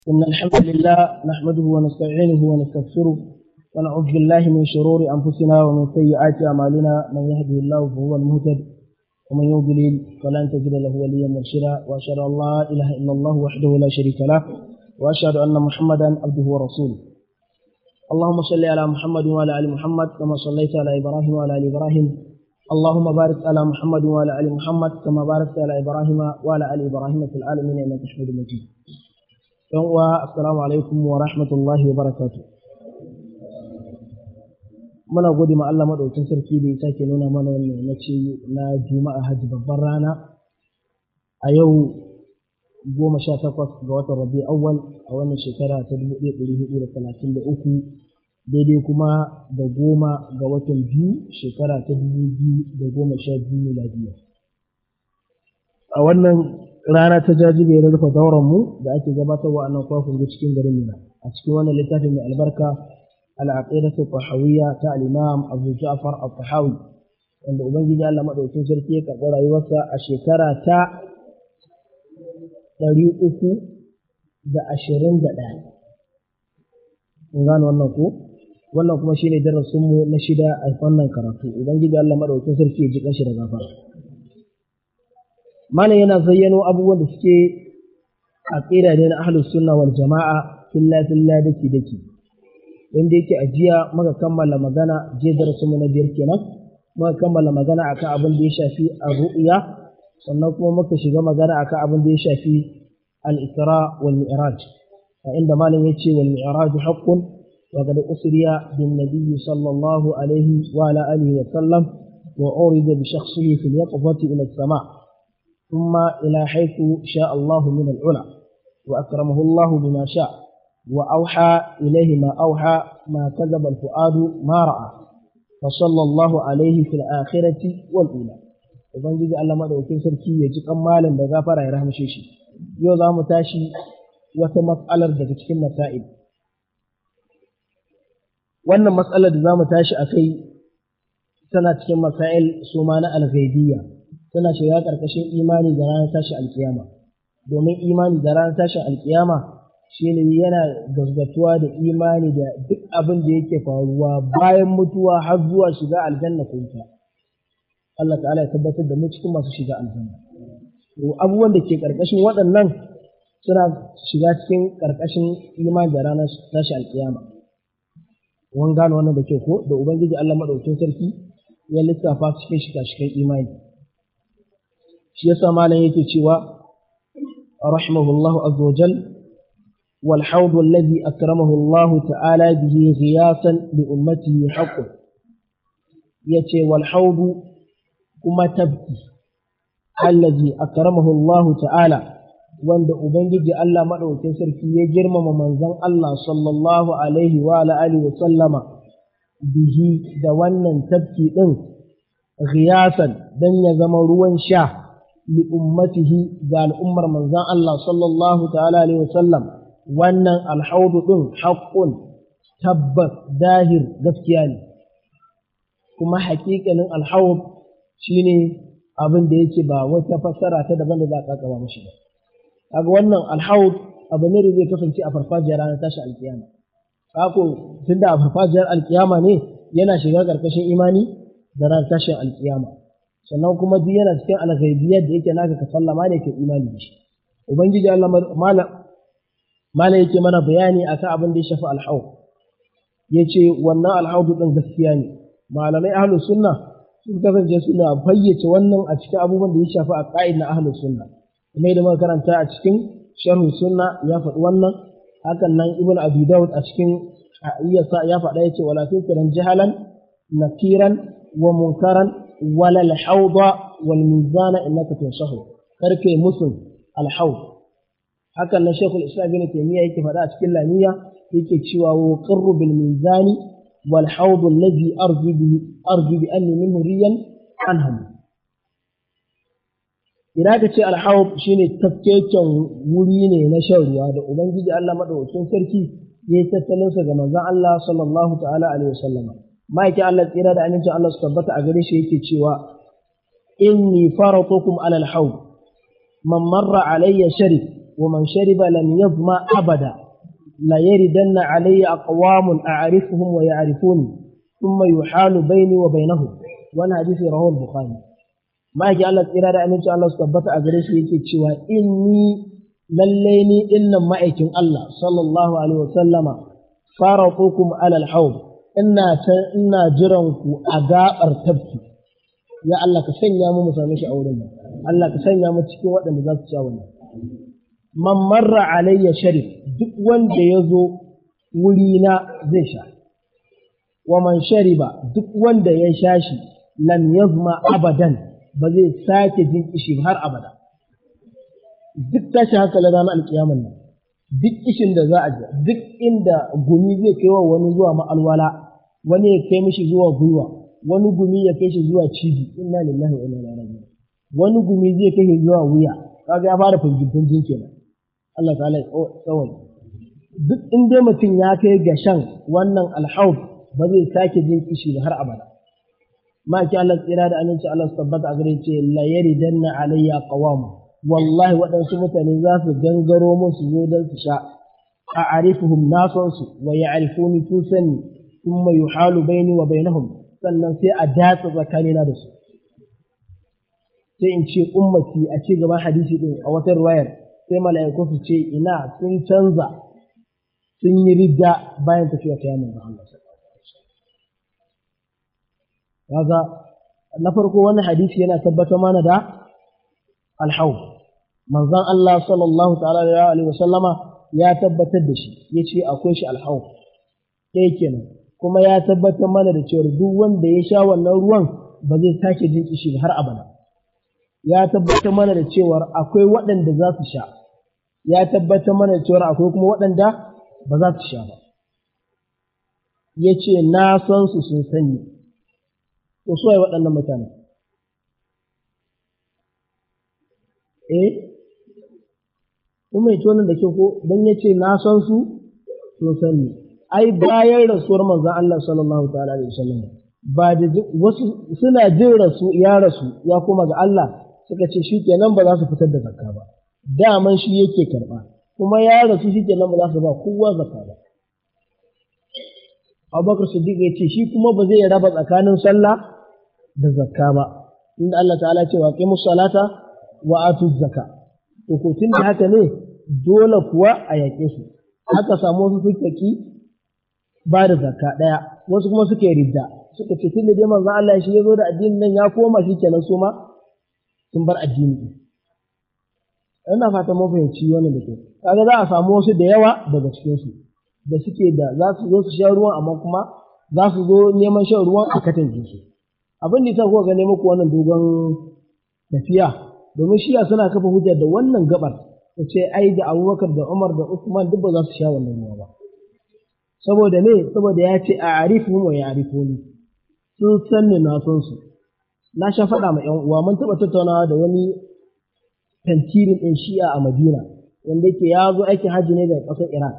إن الحمد لله نحمده ونستعينه ونستغفره ونعوذ بالله من شرور أنفسنا ومن سيئات أعمالنا من يهده الله فهو المهتد ومن يضلل فلن تجد له وليا مرشدا وأشهد أن لا إله إلا الله وحده لا شريك له وأشهد أن محمدا عبده ورسوله. اللهم صل على محمد وعلى آل محمد كما صليت على إبراهيم وعلى آل إبراهيم. اللهم بارك على محمد وعلى آل محمد كما باركت على إبراهيم وعلى آل إبراهيم في العالمين إنك حميد مجيد. Assalamu alaikum wa rahmatullahi wa barakatuh. Muna gode ma Allah madaukakin sarki da ya sake nuna mana wannan na Juma'a Hajji babbar rana a yau 18 ga watan Rabiul Awwal a wannan shekara ta 1433 daidai kuma da 10 ga watan biyu shekara ta 2012 miladiya. A wannan rana ta jajibe ya rufe dauran mu da ake gabatarwa a nan kwakwan cikin garin Mina a cikin wannan littafin mai albarka al-aqidatu tahawiyya ta al-imam Abu Ja'far al-Tahawi wanda ubangiji Allah madaukakin sarki ya karɓi rayuwarsa a shekara ta 321 kun gano wannan ko wannan kuma shine darasin mu na 6 a wannan karatu ubangiji Allah madaukakin sarki ya ji kanshi da gafara. Mana yana zayyano abubuwan da suke aqida ne na ahlus sunna wal jama'a filla daki inda yake ajiya muka kammala magana je darasin mu na biyar kenan muka kammala magana akan abin da ya shafi ar-ru'ya sannan kuma muka shiga magana akan abin da ya shafi al-isra wal mi'raj inda malam yace wal mi'raj haqqun wa qad usriya bin nabiy sallallahu alaihi wa ala alihi wa sallam wa urida bi shakhsihi fil yaqfati ila as-sama' ثم إلى حيث شاء الله من العلا وأكرمه الله بما شاء وأوحى إليه ما أوحى ما كذب الفؤاد ما رأى فصلى الله عليه في الآخرة والأولى وبنجي الله ما دوكين سركي يجي كمالا بغفر يرحم شيشي يوضع متاشي وتمسألة بكتكين مسائل وأن مسألة ذا متاشي أكي سنة كم مسائل سمان الغيبية tana shiga ƙarƙashin imani da ranar tashin alƙiyama domin imani da ranar tashin alƙiyama shine yana gasgatuwa da imani da duk abin da yake faruwa bayan mutuwa har zuwa shiga aljanna ko ta Allah ta'ala ya tabbatar da mu cikin masu shiga aljanna to abubuwan da ke ƙarƙashin waɗannan suna shiga cikin ƙarƙashin imani da ranar tashin alƙiyama wani gano wannan da ke ko da ubangiji Allah madaukakin sarki ya lissafa cikin shiga imani shi yasa malam yake cewa rahimahullahu azza wajal wal hawd alladhi akramahu Allah ta'ala bihi ghiyasan li ummatihi haqqun yace wal hawd kuma tabki alladhi akramahu Allah ta'ala wanda ubangiji Allah madaukakin sarki ya girmama manzon Allah sallallahu alaihi wa alihi wa sallama bihi da wannan tabki din ghiyasan dan ya zama ruwan sha لأمته قال أمر من ذا الله صلى الله تعالى عليه وسلم وأن الحوض حق تبت داهر دفتياني كما حقيقة الحوض شيني abin da yake ba wata fassara ta daban da za ka kawo mishi ba kaga wannan alhaud abu ne da zai kasance a farfajiyar ranar tashi alkiyama kako tunda a farfajiyar alkiyama ne yana shiga karkashin imani da ranar tashin alkiyama sannan kuma duk yana cikin alghaibiyar da yake naka ka sallama ne ke imani da shi ubangiji Allah mala yake mana bayani akan abin da ya shafi alhaud yace wannan alhaud din gaskiya ne malamai ahlus sunna sun kasance suna fayyace wannan a cikin abubuwan da ya shafi aqaid na ahlus sunna kuma da muka karanta a cikin sharh sunna ya faɗi wannan hakan nan ibn abi daud a cikin ya faɗa yace wala tukiran jahalan nakiran wa munkaran ولا الحوض والميزان إنك تنصحه كركي مسلم الحوض haka nan shekul islam bin taymiya yake faɗa a cikin lamiya yake cewa wa qarru bil mizan wal hawd alladhi arju bi anni minhu riyan anhum idan ka ce al hawd shine tafkeken wuri ne na shan ruwa da ubangiji Allah madaukakin sarki yayi tattalin sa ga manzon Allah sallallahu ta'ala alaihi wasallam ma'aikin Allah tsira da amincin Allah su tabbata a gare shi yake cewa inni faratukum ala al-hawd man marra alayya sharif ومن شرب لم يظمأ أبدا لا يردن علي أقوام أعرفهم ويعرفوني ثم يحال بيني وبينهم وانا حديث رواه البخاري ما يجي الله إرادة أن الله سبحانه أجريش يكي تشوى إني لليني إن ما يكن الله صلى الله عليه وسلم فارقوكم على الحوض إنا جرنكو أقاء ارتبكي يا الله كسنيا مو مسامش أولنا الله كسنيا مو تشكي وقت نزاك تشاونا man marra alayya sharif duk wanda ya zo wurina zai sha wa man shariba duk wanda ya sha shi lam yazma abadan ba zai sake jin kishi har abada duk tashi haka la ranar alkiyaman nan duk kishin da za a ji duk inda gumi zai kai wa wani zuwa ma'alwala wani ya kai mishi zuwa gwiwa wani gumi ya kai shi zuwa cibi inna lillahi wa inna ilaihi raji'un wani gumi zai kai shi zuwa wuya kaga ya fara fungin kenan Allah ta'ala tsawon duk inda mutum ya kai ga shan wannan alhaub ba zai sake jin kishi ba har abada ma ki Allah tsira da aminci Allah su tabbata a gare ce la yaridanna alayya qawam wallahi waɗansu mutane za su gangaro mun su zo don su sha a arifuhum nasan su wa ya'rifuni tun sani thumma yuhalu baini wa bainahum sannan sai a datsa tsakanina da su sai in ce ummati a ci gaban hadisi din a wata riwayar sai mala'iku su ce ina sun canza sun yi ridda bayan tafiya ta yamin Allah kaga na farko wannan hadisi yana tabbatar mana da alhaw manzon Allah sallallahu ta'ala alaihi wa sallama ya tabbatar da shi yace akwai shi alhaw dai kenan kuma ya tabbatar mana da cewa duk wanda ya sha wannan ruwan ba zai sake jin kishi har abada ya tabbatar mana da cewa akwai waɗanda za su sha ya tabbatar mana da cewa akwai kuma waɗanda ba za su sha ba ya ce na san su sun sani to so waɗannan mutane kuma ya wannan da ke ko don ya ce na san su sun sani ai bayan rasuwar manzon Allah sallallahu ta'ala alaihi wasallam ba da wasu suna jin ya rasu ya koma ga Allah suka ce shi kenan ba za su fitar da zakka ba daman shi yake karba kuma ya rasu shi kenan ba za su ba kowa zakka ba Abubakar Siddiq ya ce shi kuma ba zai raba tsakanin sallah da zakka ba inda Allah ta'ala ce wa qimus salata wa atuz zakka to ko tun da haka ne dole kuwa a yake su haka samu wasu suka ki ba da zakka daya wasu kuma suka yi ridda suka ce tun da dai manzon Allah shi ya zo da addinin nan ya koma shi kenan su ma sun bar addini ina fata mun fahimci wannan da ke kaga za a samu wasu da yawa daga cikin su da suke da za su zo su sha ruwan amma kuma za su zo neman shan ruwan a katange su abin da ta kuka ga muku wannan dogon tafiya domin shiya suna kafa hujjar da wannan gabar ta ce ai da Abubakar da Umar da Uthman duk ba za su sha wannan ruwa ba saboda ne saboda ya ce a arifu wa ya arifuni sun sanni na son su na sha faɗa ma ƴan uwa mun taɓa tattaunawa da wani tantirin ɗin shi'a a Madina wanda yake ya zo aikin hajji ne daga ƙasar Iran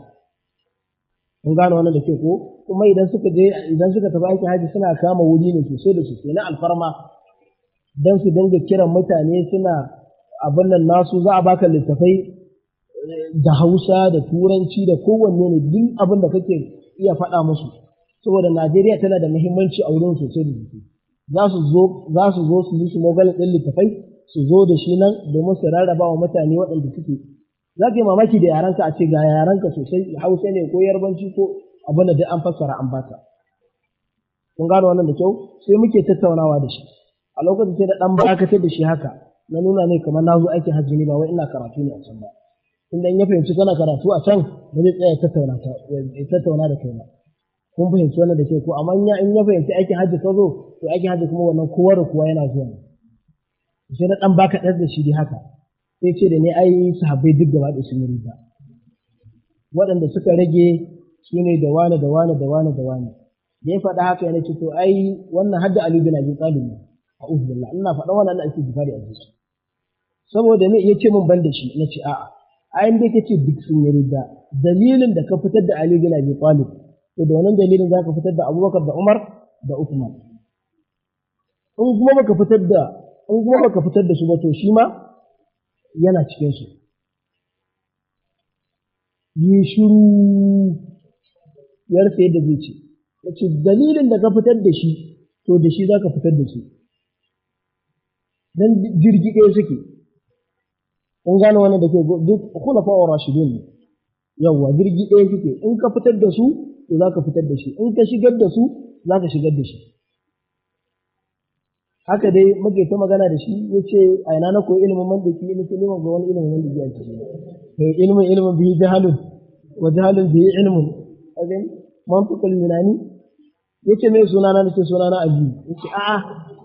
kun gane wannan da ke ko kuma idan suka tafi aikin hajji suna kama wuri ne sosai da sosai na alfarma dan su dinga kiran mutane suna abin nan nasu za a baka littafai da Hausa da Turanci da kowanne ne duk abin da kake iya faɗa musu saboda Najeriya tana da muhimmanci a wurin sosai da sosai za su zo su yi su mogalin ɗin littafai su zo da shi nan domin su rarraba wa mutane waɗanda suke za ka yi mamaki da yaranka a ce ga yaranka sosai Hausa ne ko Yarbanci ko abin da duk an fassara an baka kun gano wannan da kyau sai muke tattaunawa da shi a lokacin sai da ɗan bakatar da shi haka na nuna ne kamar na zo aikin hajji ne ba wai ina karatu ne a can ba inda in ya fahimci kana karatu a can ba zai tsaya tattauna da kai ba kun fahimci wannan da ke ko amma in ya fahimci aikin hajji ka zo to aikin hajji kuma wannan kowa da kowa yana zuwa sai na dan baka da shi dai haka sai ce da ne ai sahabbai duk gaba da sun yi riba waɗanda suka rage su ne da wani da wani da wani da wani da ya faɗa haka yana ce to ai wannan hadda Ali bin Abi Talib ne a'udhu billah ina faɗa wannan ake jifari a zuci saboda ne yace min ban da shi nace a'a ayin da kace duk sun yi riba dalilin da ka fitar da Ali bin Abi Talib to da wannan dalilin zaka fitar da Abubakar da Umar da Uthman in kuma baka fitar da su ba to shi ma yana cikin su yi shiru yarsa yadda zai ce yace dalilin da ka fitar da shi to da shi zaka fitar da shi dan jirgi ɗaya suke kun gane wannan da ke duk khulafa wa rashidun ne yawa jirgi ɗaya suke in ka fitar da su to zaka fitar da shi in ka shigar da su zaka shigar da shi haka dai muke ta magana da shi yace a ina na koyi ilimin mandiki ni ke neman ga wani ilimin mandiki a cikin ilmin bihi jahalun wa jahalun bihi ilmun azin mantiqul yunani yace me sunana nace sunana abi yace a'a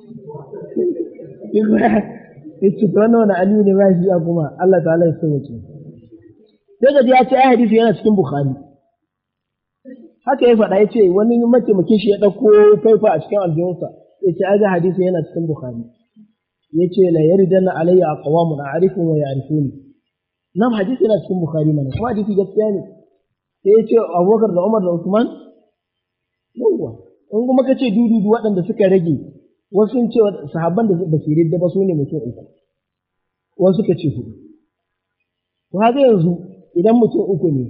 yace to wannan ali ne ba shi kuma Allah ta'ala ya sauke sai da ya ce ai hadisi yana cikin bukhari haka ya faɗa yace wani mataimakin shi ya dauko faifa a cikin aljihunsa yace ai ga hadisi yana cikin bukhari yace la yaridanna alayya aqwamun a'rifu wa ya'rifuni nan hadisi yana cikin bukhari mana kuma hadisi gaskiya ne sai yace Abubakar da Umar da Uthman yawa in kuma kace dudu waɗanda suka rage wasu sun ce sahabban da ba su ridda ba su ne mutum uku wasu suka ce hudu to haka yanzu idan mutum uku ne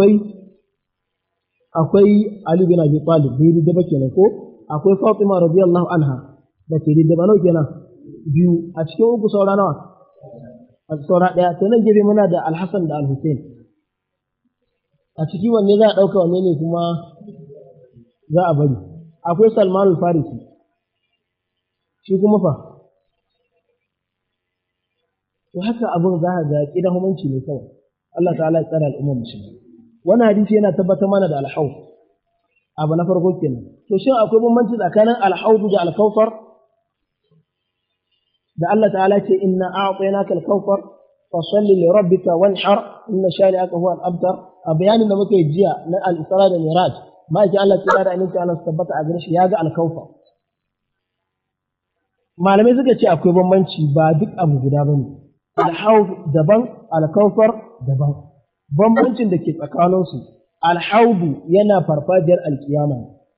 akwai Ali bin Abi Talib bai ridda ba kenan ko akwai Fatima radiyallahu anha da ke ridda ba nawa kenan biyu a cikin uku saura nawa a saura daya to nan gefe muna da Al-Hasan da Al-Hussein a ciki wanne za a dauka wanne ne kuma za a bari akwai Salman al-Farisi shi kuma fa to haka abin za ka ga kidan hukunci ne kawai Allah ta'ala ya tsara al'ummar musulmi wannan hadisi yana tabbatar mana da al-hawd abu na farko kenan to shin akwai bambanci tsakanin al-hawd da al-kawthar da Allah ta'ala ce inna a'tainaka al-kawthar fasalli li rabbika wanhar inna shani'aka huwa al-abtar a bayanin da muke jiya na al-isra da miraj ma ji Allah ta'ala da aminci Allah tabbata a gare shi ya ga al-kawthar malamai suka ce akwai bambanci ba duk abu guda bane al-hawd daban al-kawthar daban bambancin da ke tsakaninsu al-hawd yana farfajiyar al-kiyama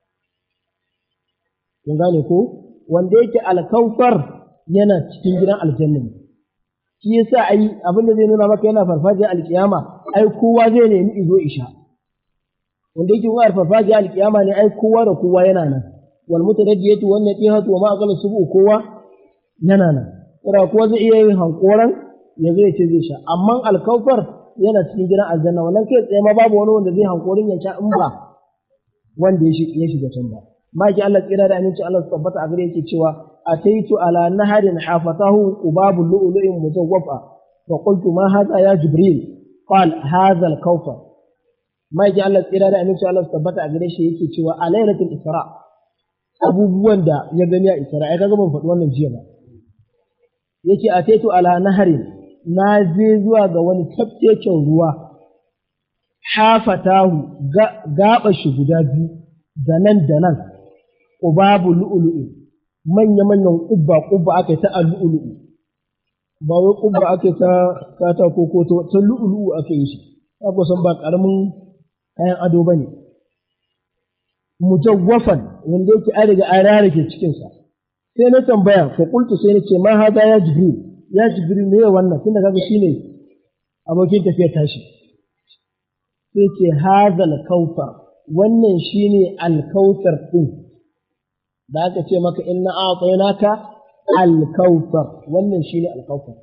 kun gane ko wanda yake al-kawthar yana cikin gidan aljanna shi yasa ai abin da zai nuna maka yana farfajiyar al-kiyama ai kowa zai nemi izo isha wanda yake wa farfajiyar al-kiyama ne ai kowa da kowa yana nan wal mutaraddiyatu wan natihatu wa ma aqala subu kowa yana nan kira kowa zai iya yin hankoran ya zai ce zai sha amma alkawfar yana cikin gidan aljanna wannan kai tsaye ma babu wani wanda zai hankorin ya sha in ba wanda ya shiga can ba maki Allah tsira da aminci Allah tabbata a gare yake cewa ataitu ala naharin hafatahu ubabul lu'lu'in mujawwafa fa qultu ma hadha ya jibril qal hadha al-kawfar maki Allah tsira da aminci Allah tabbata a gare shi yake cewa a lailatul isra abubuwan da ya gani a isra ai kaga ban faɗi wannan jiya ba yake ataitu ala naharin na je zuwa ga wani tafkeken ruwa hafatahu gaba shi guda biyu da nan ubabu lu'lu'u manya manyan kubba aka ta lu'lu'u ba wai kubba aka ta katako ko ta lu'lu'u aka yi shi kaga san ba karamin kayan ado bane mujawwafan wanda yake an riga an rarake cikin sa sai na tambaya fa qultu sai na ce ma hada ya jibril ne wannan tunda kaga shine abokin tafiyar tashi sai ce hada al-kautsar wannan shine al-kautsar din da aka ce maka inna a'tainaka al-kautsar wannan shine al-kautsar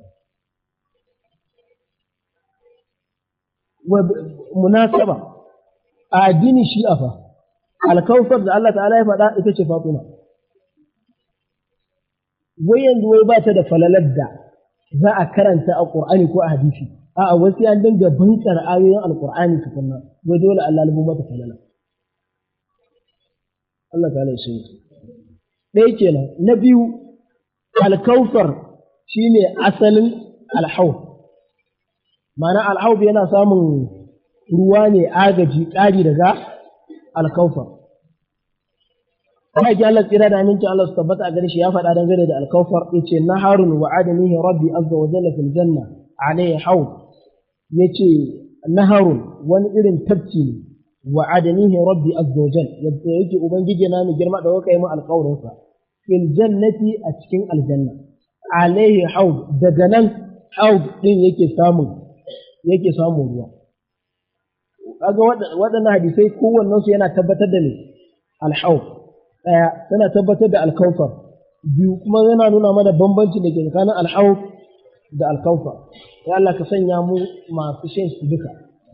wa munasaba a addini shi'a fa al-kautsar da Allah ta'ala ya faɗa ita ce Fatima wai yanzu wai ba ta da falalar da za a karanta a Qur'ani ko a hadisi a'a wasu an dinga bankar ayoyin al-Qur'ani tukunna wai dole Allah ya mata falala Allah ta'ala ya shi ɗaya kenan na biyu al-kautsar shine asalin al-hawd ma'ana al-hawd yana samun ruwa ne agaji ƙari daga al-kautsar Haji Allah tsira da aminci Allah su tabbata a gare shi ya faɗa dangane da alkawfar yace naharun wa adanihi rabbi azza wa jalla fil janna alayhi hawd yace naharun wani irin tafki ne wa adanihi rabbi azza wa jalla yadda yake ubangiji na mai girma da waka yi mu alƙawarin sa fil jannati a cikin aljanna alayhi hawd daga nan hawd din yake samun ruwa kaga waɗannan hadisai kowannen su yana tabbatar da ne al-hawd daya yana tabbatar da al-kawthar biyu kuma yana nuna mana bambanci da ke tsakanin al-hawd da al-kawthar ya Allah ka sanya mu masu shan su duka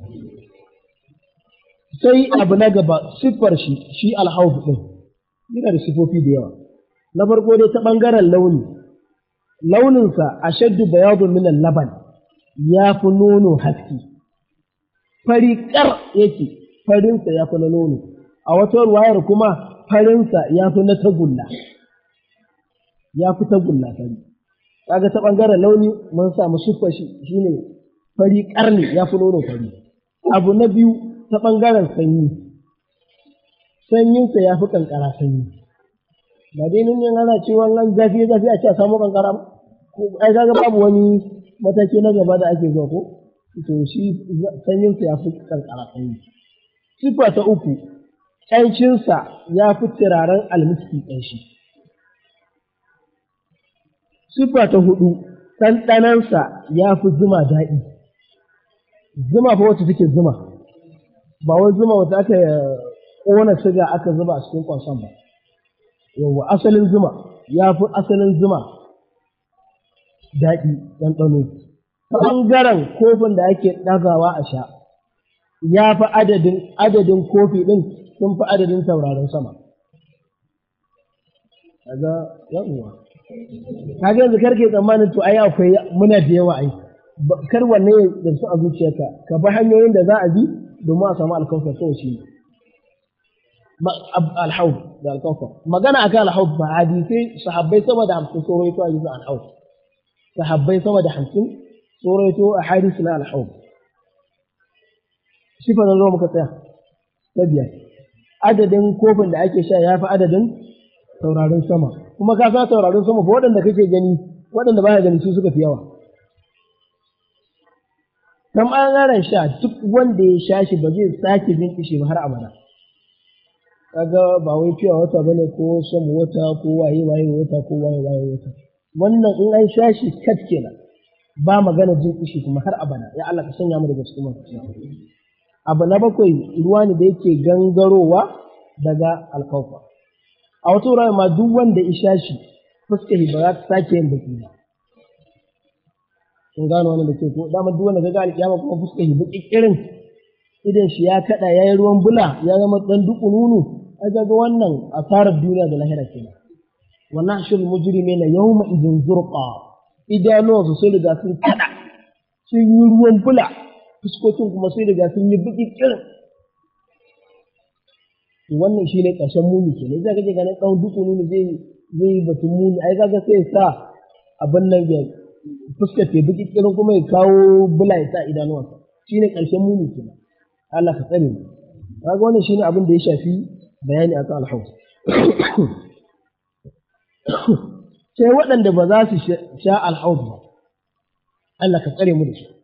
sai abu na gaba siffar shi al-hawd din yana da sifofi da yawa na farko dai ta bangaren launinsa ashaddu bayadun min al-laban ya fi nono haske fari kar yake farinsa ya fi na nono a wata ruwayar kuma farinsa ya fi na tagulla ya fi tagulla fari kaga ta bangaren launi mun samu siffar shi shine fari kar ne ya fi nono fari abu na biyu ta bangaren sanyinsa ya fi kankara sanyi ba dai nan ana cewa nan zafi a ce a samu kankara ba ai kaga babu wani mataki na gaba da ake zuwa ko to shi sanyinsa ya fi kankara sanyi sifa ta uku ƙanshinsa ya fi turaren almiski ƙanshi sifa ta hudu ɗanɗanansa ya fi zuma daɗi zuma fa wacce take zuma ba wai zuma wata aka ƙona siga aka zuba a cikin kwanson ba yawa asalin zuma ya fi asalin zuma daɗi ɗanɗano ta ɓangaren kofin da ake ɗagawa a sha ya fi adadin kofi ɗin sun fi adadin tauraron sama kaga yawwa kaga yanzu karke tsammanin to ai akwai muna da yawa ai kar wanne da su a zuciyarka ka bi hanyoyin da za a bi domin a samu alkawfar kawai shi alhaud da alkawfar magana akan alhaud ba hadisai sahabbai sama da 50 sun rawaito hadisin alhaud sahabbai sama da 50 sun rawaito a hadisi na alhaud sifa nan zo muka tsaya ta biyar adadin kofin da ake sha ya fi adadin taurarin sama kuma ka sa taurarin sama ba waɗanda kake gani waɗanda ba ka gani su suka fi yawa kan ɓangaren sha duk wanda ya sha shi ba zai sake jin kishi ba har abada kaga ba wai fiya wata bane ko son wata ko waye wata ko waye wata wannan in an sha shi kat kenan ba magana jin kishi kuma har abada ya Allah ka sanya mu daga cikin mutum abu na bakwai ruwa ne da yake gangarowa daga alkaufa a wata wurare ma duk wanda ya sha shi fuskar ba za ta sake yin baki ba kun gano wannan da ke ko dama duk wanda ga alƙiyama kuma fuskar baki kirin idan shi ya kada yayi ruwan bula ya zama dan duku nunu ai ga wannan asarar duniya da lahira kenan wa nahshul mujrimina yawma idhin zurqa idanuwa su riga sun kada sun yi ruwan bula fuskokin kuma sai riga sun yi baki kirin wannan shine ƙarshen muni kenan zai kaje ganin dan duku nunu zai yi batun muni ai kaga sai sa abin nan ya fuskar ta baki kirin kuma ya kawo bula ya sa idanuwansa shine ƙarshen muni kenan Allah ka tsare mu kaga wannan shine abin da ya shafi bayani akan al-haus sai waɗanda ba za su sha al-haus ba Allah ka tsare mu da su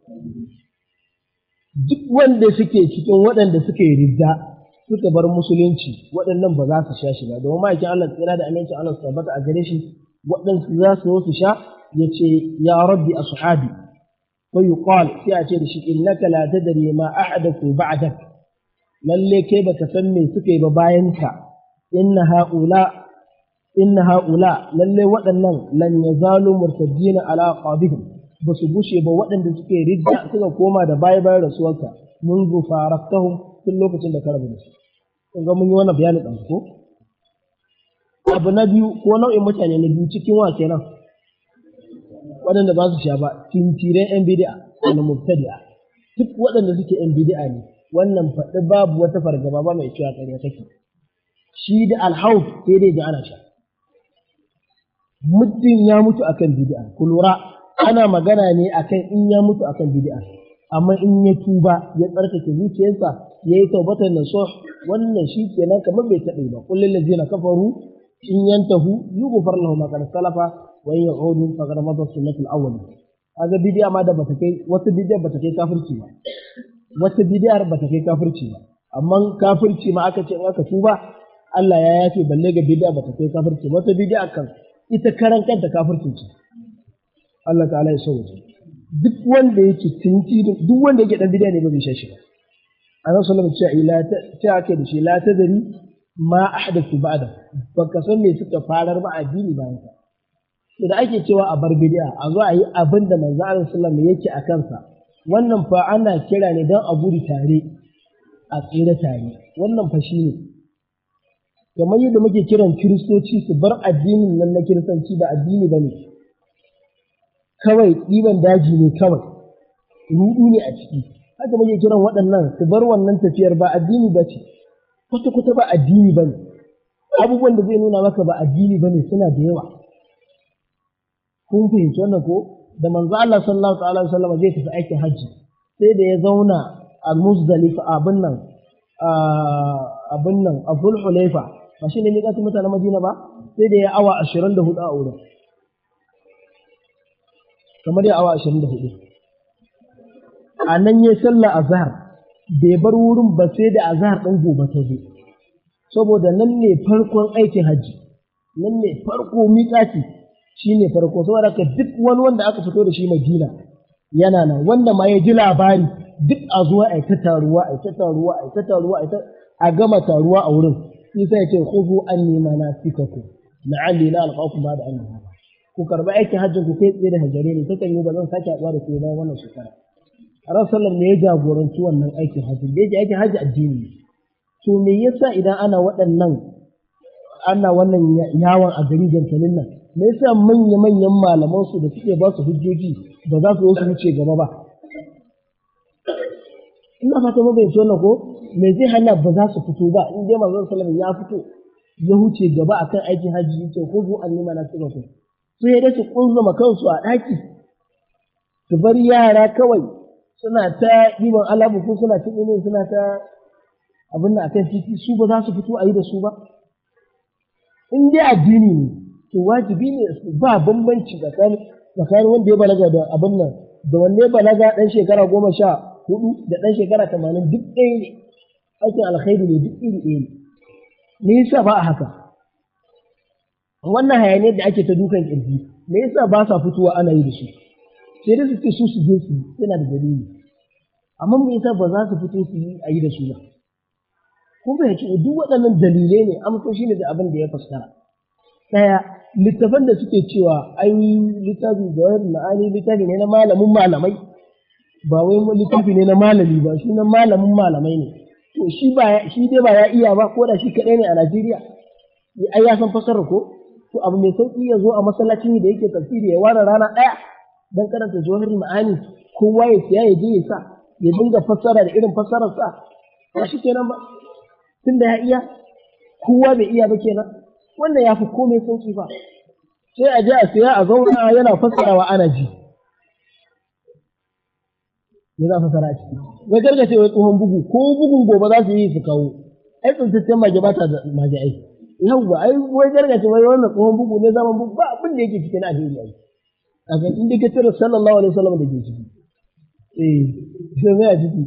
duk wanda suke cikin waɗanda suke ridda suka bar musulunci waɗannan ba za su sha shi ba domin ma'aikin Allah tsira da amincin Allah su tabbata a gare shi waɗansu za su sha yace ya rabbi ashabi ويقال في أشياء شيء إنك لا تدري ما أحدث بعدك للي كيف تسمي سكي بباينك إن هؤلاء للي وأنن لن يزالوا مرتدين على قابهم بس بوشي بوأن سكي رجع سكي كوما دباي باي رسولك منذ فارقتهم كل لوكة ذكر بنس إنه من يوانا بيانك أنكو abu na biyu ko nau'in mutane na biyu cikin wa kenan waɗanda ba su sha ba tintiren yan bid'a da mubtadi'a duk waɗanda suke yan bid'a ne wannan faɗi babu wata fargaba ba mai cewa ƙarya take shi da alhauf sai dai da ana sha muddin ya mutu akan bid'a ku lura ana magana ne akan in ya mutu akan bid'a amma in ya tuba ya tsarkake zuciyarsa yayi tawbatan nasuh wannan shi kenan kamar bai taɓa ba kullul ladzina kafaru in yantahu yughfar lahum ma qad salafa wa in ya'udu faqad madat sunnatul awwal kaga bid'a ma da bata kai wata bid'a bata kai kafirci ba wata bid'ar bata kai kafirci ba amma kafirci ma aka ce in aka tuba Allah ya yafe balle ga bid'a bata kai kafirci wata bid'a kan ita karan kanta kafircin ce Allah ta'ala ya sauke duk wanda yake tinti duk wanda yake dan bid'a ne ba zai shashi ba annabi sallallahu alaihi wasallam ce ake da shi la tadri ma ahdathu ba'da baka san me suka farar ba addini bayan ka da ake cewa a bar bid'a a zo a yi abin da manzo Allah sallallahu alaihi yake a kansa wannan fa ana kira ne dan a gudu tare a tsira tare wannan fa shine kamar yadda muke kiran kiristoci su bar addinin nan na kiristanci ba addini bane kawai ɗiban daji ne kawai ruɗu ne a ciki haka muke kiran waɗannan su bar wannan tafiyar ba addini ba ce kwata-kwata ba addini ba ne abubuwan da zai nuna maka ba addini ba ne suna da yawa kun fahimci wannan ko da manzo Allah sallallahu alaihi wasallam zai tafi aikin hajji sai da ya zauna a Muzdalifa abin nan a Zulhulaifa ba shi ne miƙatun mutanen Madina ba sai da ya awa 24 a wurin kamar ya awa 24 a nan ya sallah azhar bai bar wurin ba sai da azhar ɗin gobe ta zo saboda nan ne farkon aikin hajji nan ne farko miƙati shine farko saboda ka duk wani wanda aka fito da shi Madina yana nan wanda ma ya ji labari duk a zuwa a ta taruwa a gama taruwa a wurin sai sai ya ce khudu anni manasikakum la'alli la alqakum ba'da an ku karba aikin hajjin ku kai tsaye da hajjare ne takan yi ba zan sake haɗuwa da ku bayan wannan shekara Rasulullah ne ya jagoranci wannan aikin hajji da yake aikin hajji addini to me yasa idan ana wannan yawon a gari jantalin nan me yasa manya-manyan malaman su da suke ba su hujjoji ba za su su wuce gaba ba ina fata mu bai so na ko me zai hana ba za su fito ba in dai manzon sallallahu ya fito ya huce gaba akan aikin hajji yake ko zu annima na tsira ku sai da su kunzuma kansu a daki su bar yara kawai suna ta ɗiban alabu ko suna cikin ne suna ta abin da akan titi su ba za su fito a yi da su ba in dai addini ne to wajibi ne ba bambanci tsakanin wanda ya balaga da abin nan da wanda ya balaga dan shekara 14 da dan shekara 80 duk ɗaya ne aikin alkhairi ne duk iri ɗaya ne me yasa ba a haka wannan hayaniyar da ake ta dukan kirji me yasa ba sa fitowa ana yi da su sai da su ce su je su yana da dalili amma me yasa ba za su fito su yi a yi da su ba kun fahimci duk waɗannan dalilai ne amsoshi ne da abin da ya fassara ɗaya littafan da suke cewa ai littafi da wani ma'ani littafi ne na malamin malamai ba wai littafi ne na malami ba shi na malamin malamai ne to shi dai ba ya iya ba ko da shi kaɗai ne a Najeriya ai ya san fassarar ko to abu mai sauƙi ya zo a masallacin da yake tafsiri ya ware rana ɗaya dan karanta jawahirul ma'ani kowa ya siya ya je ya sa ya dinga fassara da irin fassarar sa ba shi kenan ba tunda ya iya kowa bai iya ba kenan wannan ya fi komai sauki ba sai a je a siya a zauna yana fassarawa ana ji me za a fassara a ciki wai gargace wai tsohon bugu ko bugun gobe za su yi su kawo ai tsintaccen mage ba ta da mage ai yawwa ai wai gargace wai wannan tsohon bugu ne zaman bugu ba abin da yake cikin alheri ai a ga inda ka tara sallallahu alaihi wasallam da ke ciki sai mai a ciki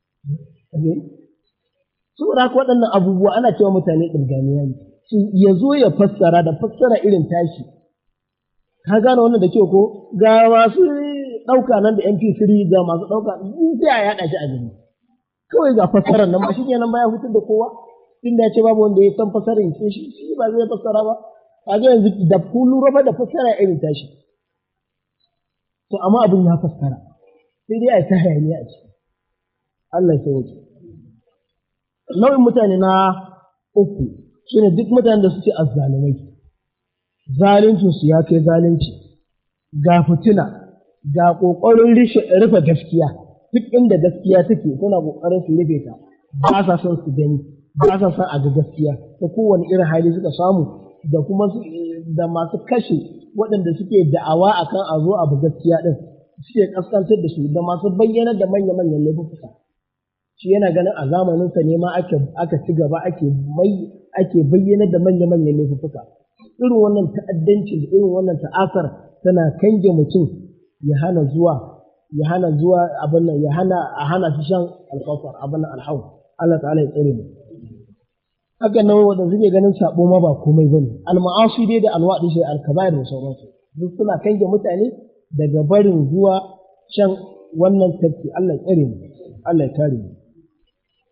saboda haka waɗannan abubuwa ana cewa mutane ɗirganiya ne ya zo ya fassara da fassara irin tashi ka gane wannan da kyau ko ga masu ɗauka nan da MP3 ga masu ɗauka sai a yaɗa shi a gani kawai ga fassarar nan ba shi kenan ba ya fitar da kowa inda ya ce babu wanda ya san fassarar ya ce shi ba zai fassara ba a ga yanzu da kullu rafa da fassara irin tashi to amma abin ya fassara sai dai a ta hayaniya a ciki Allah ya sauke nau'in mutane na uku shine duk mutanen da suke azzalumai zalincin su ya kai zalunci ga fitina ga kokarin rufe gaskiya duk inda gaskiya take suna kokarin su rufe ta ba sa son su gani ba sa son a ga gaskiya ta kowane irin hali suka samu da kuma da masu kashe waɗanda suke da'awa akan a zo abu gaskiya din suke kaskantar da su da masu bayyana da manya-manyan laifuka shi yana ganin a zamaninsa ne ma aka ci gaba ake bayyana da manya-manyan laifuka irin wannan ta'addanci da irin wannan ta'asar tana kange mutum ya hana zuwa abin nan a hana shi shan alkafar abin nan alhau Allah ta'ala ya tsare mu haka nan wanda suke ganin sabo ma ba komai bane alma'asi dai da alwadi shi alkabair da sauransu duk suna kange mutane daga barin zuwa shan wannan tafki Allah ya tsare mu Allah ya kare mu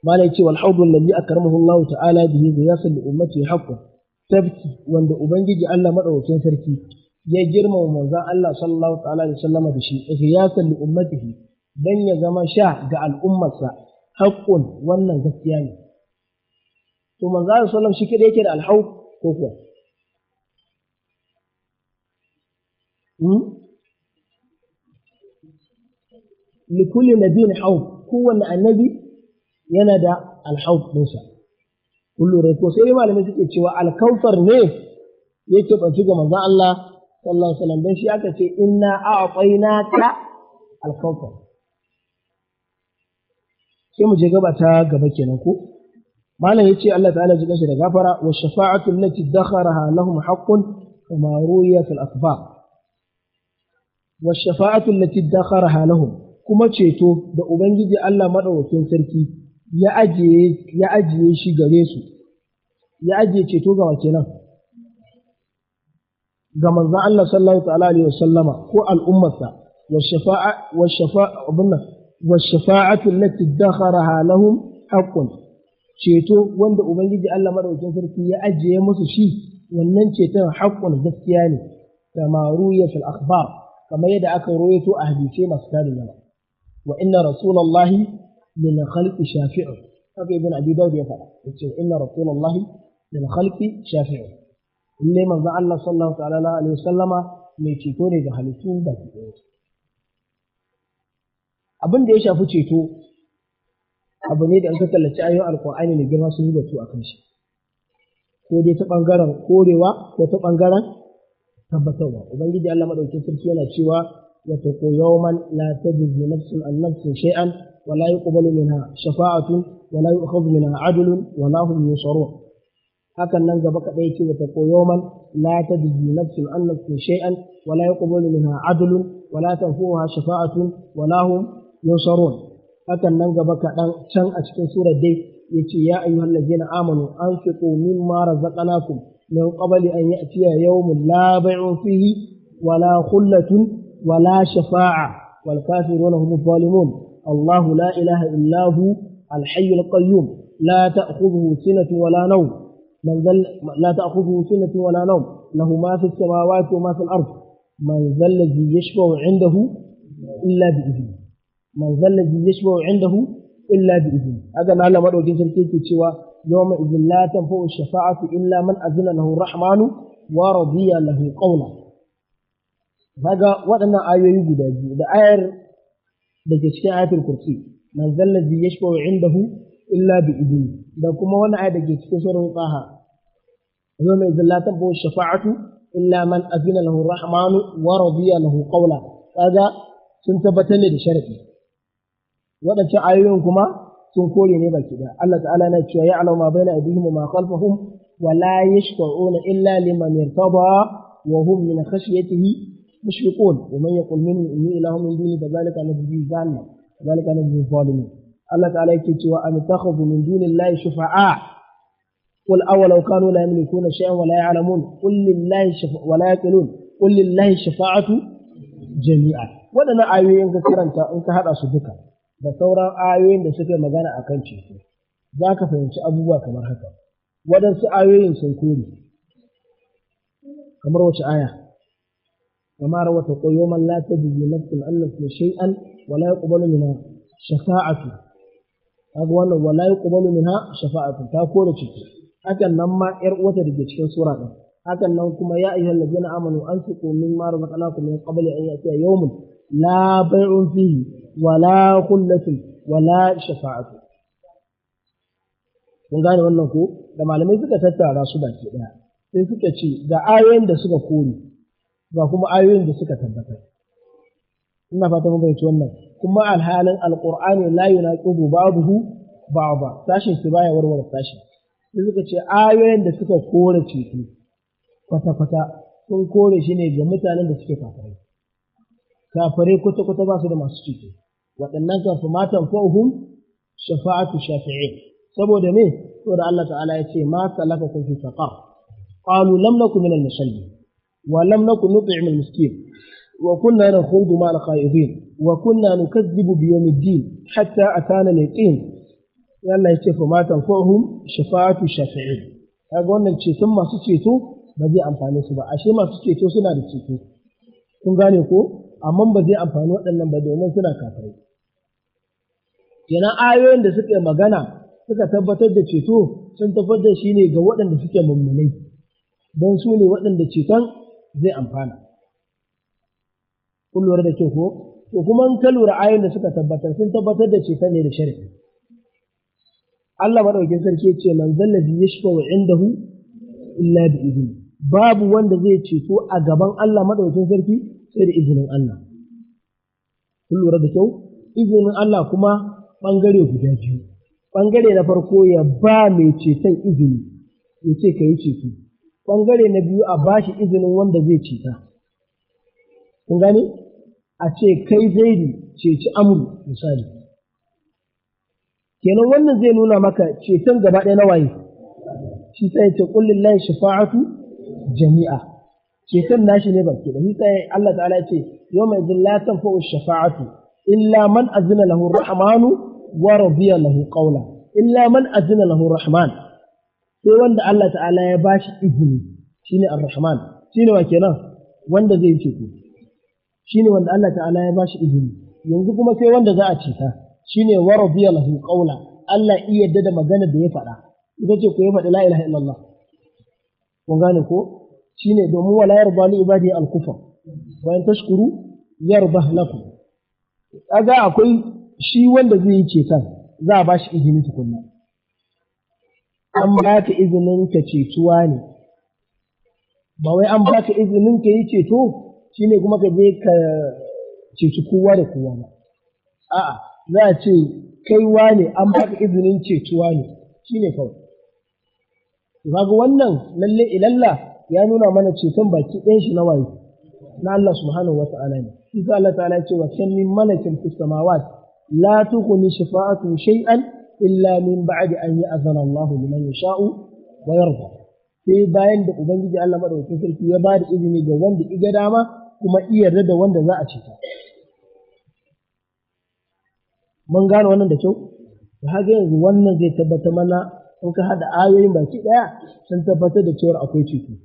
malai ce wal hawdu alladhi akramahu Allah ta'ala bihi ziyasan li ummati haqqun tabki wanda ubangiji Allah madaukakin sarki ya girmama manzon Allah sallallahu ta'ala alaihi wasallam da shi ziyasan li ummatihi dan ya zama sha ga al'ummarsa haqqun wannan gaskiya ne to manzon Allah sallallahu alaihi wasallam shi kida yake da alhawd ko kuwa لكل نبي حوض kowanne annabi yana da alhaud ɗinsa kullu rai ko sai malamai suke cewa alkautar ne yake banci ga manzon Allah sallallahu alaihi wasallam dan shi aka ce inna a'tainaka alkautar sai mu je gaba ta gaba kenan ko malam yace Allah ta'ala ji gashi da gafara wa shafa'atu allati dakharaha lahum haqqun kama ruya fil akhbar wa shafa'atu allati dakharaha lahum kuma ceto da Ubangiji Allah maɗaukakin sarki ya ajiye shi gare su, ya ajiye ceto ga wake nan, ga manzan Allah sallallahu Alaihi wasallama ko al'ummarsa, wa shafa'atu lati dakharaha lahum haqqun ceto wanda Ubangiji Allah maɗaukakin sarki ya ajiye musu shi, wannan ceton haqqun gaskiya ne, kama ruya fil akhbar kamar yadda aka royato a hadisai masu tarin yawa. وإن رسول الله للخلق شافع هذا ابن أبي داود يفعل إن رسول الله للخلق شافع اللي من ذا الله صلى الله عليه وسلم ميتوني ده halittun baki ɗaya abin da ya shafi ceto abu ne da an ka kallaci ayoyin alkur'ani mai girma sun yi batu a kan shi ko dai ta bangaren korewa ko ta bangaren tabbatarwa ubangiji Allah madaukakin sarki yana cewa واتقوا يوما لا تجزي نفس عن نفس شيئا ولا يقبل منها شفاعة ولا يؤخذ منها عدل ولا هم ينصرون هكذا ننقى بك ديتي واتقوا يوما لا تجزي نفس عن نفس شيئا ولا يقبل منها عدل ولا تنفعها شفاعة ولا هم ينصرون هكذا ننقى بك شن أشكي سورة دي يتي يا أيها الذين آمنوا أنفقوا مما رزقناكم من قبل أن يأتي يوم لا بيع فيه ولا خلة ولا شفاعة والكافرون هم الظالمون الله لا إله إلا هو الحي القيوم لا تأخذه سنة ولا نوم لا تأخذه سنة ولا نوم له ما في السماوات وما في الأرض من ذا الذي يشفع عنده إلا بإذنه من ذا الذي يشفع عنده إلا بإذنه هذا ما لم أرد في سوى يومئذ لا تنفع الشفاعة إلا من أذن له الرحمن ورضي له قولا kaga waɗannan ayoyi guda biyu da ayar da ke cikin ayatul kursi man zallazi yashfa'u indahu illa bi idni da kuma wannan ayar da ke cikin suratul taha yawma zallatan bu shafa'atu illa man azina lahu rahmanu wa radiya lahu qawla kaga sun tabbatar ne da sharadi waɗancan ayoyin kuma sun kore ne baki da Allah ta'ala na cewa ya'lamu ma baina aydihim wa ma khalfahum wa la yashfa'una illa liman irtada wa hum min khashyatihi مشفقون ومن يقول منهم إني إله من دوني فذلك نجزي جهنم فذلك نجزي الظالمين الله تعالى يكتب أن اتخذوا من دون الله شفعاء قل أولو كانوا لا يملكون شيئا ولا يعلمون قل لله ولا يقولون قل لله الشفاعة جميعا waɗannan ayoyin ka karanta in ka haɗa su duka da sauran ayoyin da suke magana a kan ceto za ka fahimci abubuwa kamar haka waɗansu ayoyin sun kore kamar wace aya كما روت يوما لا تجزي نفس عن نفس شيئا ولا يقبل منها شفاعة هذا ولا يقبل منها شفاعة تقول شيء هكذا نما إرؤوة رجال سورة هكذا نقول يا أيها الذين آمنوا أنفقوا مما رزقناكم من قبل أن يأتي يوم لا بيع فيه ولا خلة ولا شفاعة kun gane wannan ko da malamai suka tattara su baki daya sai suka ce ga ayoyin da suka kore ga kuma ayoyin da suka tabbatar ina fata mun bayyana wannan kuma alhalin alqur'ani la yunaqidu ba'dahu ba'da sashin shi baya warware sashi sai suka ce ayoyin da suka kore ceto kwata sun kore shi ne ga mutanen da suke kafirai kwata ba su da masu ceto waɗannan kan fa matan fa'uhum shafa'atu shafi'in saboda me saboda Allah ta'ala ya ce ma salakakum fi saqar qalu lam nakum min al-musallin ولم نكن نطعم المسكين وكنا نخوض مع الخائضين وكنا نكذب بيوم الدين حتى أتانا اليقين Allah ya ce fa ma tanfa'uhum shafa'atu shafi'in kaga wannan ceton masu ceto ba zai amfane su ba ashe masu ceto suna da ceto kun gane ko amma ba zai amfani waɗannan ba domin suna kafirai kenan ayoyin da suka magana suka tabbatar da ceto sun tabbatar da shi ne ga waɗanda suke mummunai don su ne waɗanda ceton zai amfana kun lura da kyau ko to kuma in ka lura ayoyin da suka tabbatar sun tabbatar da ceton ne da shari'i Allah madaukakin sarki ya ce man zallazi yashfa'u indahu illa bi idni babu wanda zai ceto a gaban Allah madaukakin sarki sai da izinin Allah kun lura da kyau izinin Allah kuma bangare guda biyu bangare na farko ya ba mai ceton izini ya ce ka yi ceto bangare na biyu a bashi izinin wanda zai ceta kun gane a ce kai zaidi ceci amru misali kenan wannan zai nuna maka ceton gaba ɗaya na waye shi sai ce qul lillahi shafa'atu jami'a ceton nashi ne baki da shi sai Allah ta'ala ya ce yawma idhin la tanfa'u shafa'atu illa man azina lahu ar-rahmanu wa radiya lahu qawla illa man azina lahu ar-rahman sai wanda Allah ta'ala ya bashi izini shine ar-rahman shine wa kenan wanda zai ceto shine wanda Allah ta'ala ya bashi izini yanzu kuma sai wanda za a ceta shine wa radiya lahu qawla Allah iya yadda da magana da ya faɗa ita ce ko ya faɗi la ilaha illallah kun gane ko shine domin wala yarda li ibadi al-kufr wa in tashkuru yarda lakum kaga akwai shi wanda zai yi ceton za a bashi izini tukunna an baka izinin ka cetuwa ne ba wai an baka izinin ka yi ceto shine kuma ka je ka ceci kowa da kowa ba a'a za a ce kaiwa ne an baka izinin cetuwa ne shine kawai kaga wannan lalle ilalla ya nuna mana ceton baki ɗayan shi na waye na Allah subhanahu wa ta'ala ne shi Allah ta'ala ya ce wa kan min malakin fis samawati la tughni shafa'atu shay'an illa min ba'di an ya'zana Allah liman yasha'u wa yarda sai bayan da ubangiji Allah madaukakin sarki ya bada izini ga wanda iga dama kuma iya yarda da wanda za a ceta mun gane wannan da kyau to haka yanzu wannan zai tabbata mana in ka hada ayoyin baki daya sun tabbatar da cewa akwai ceto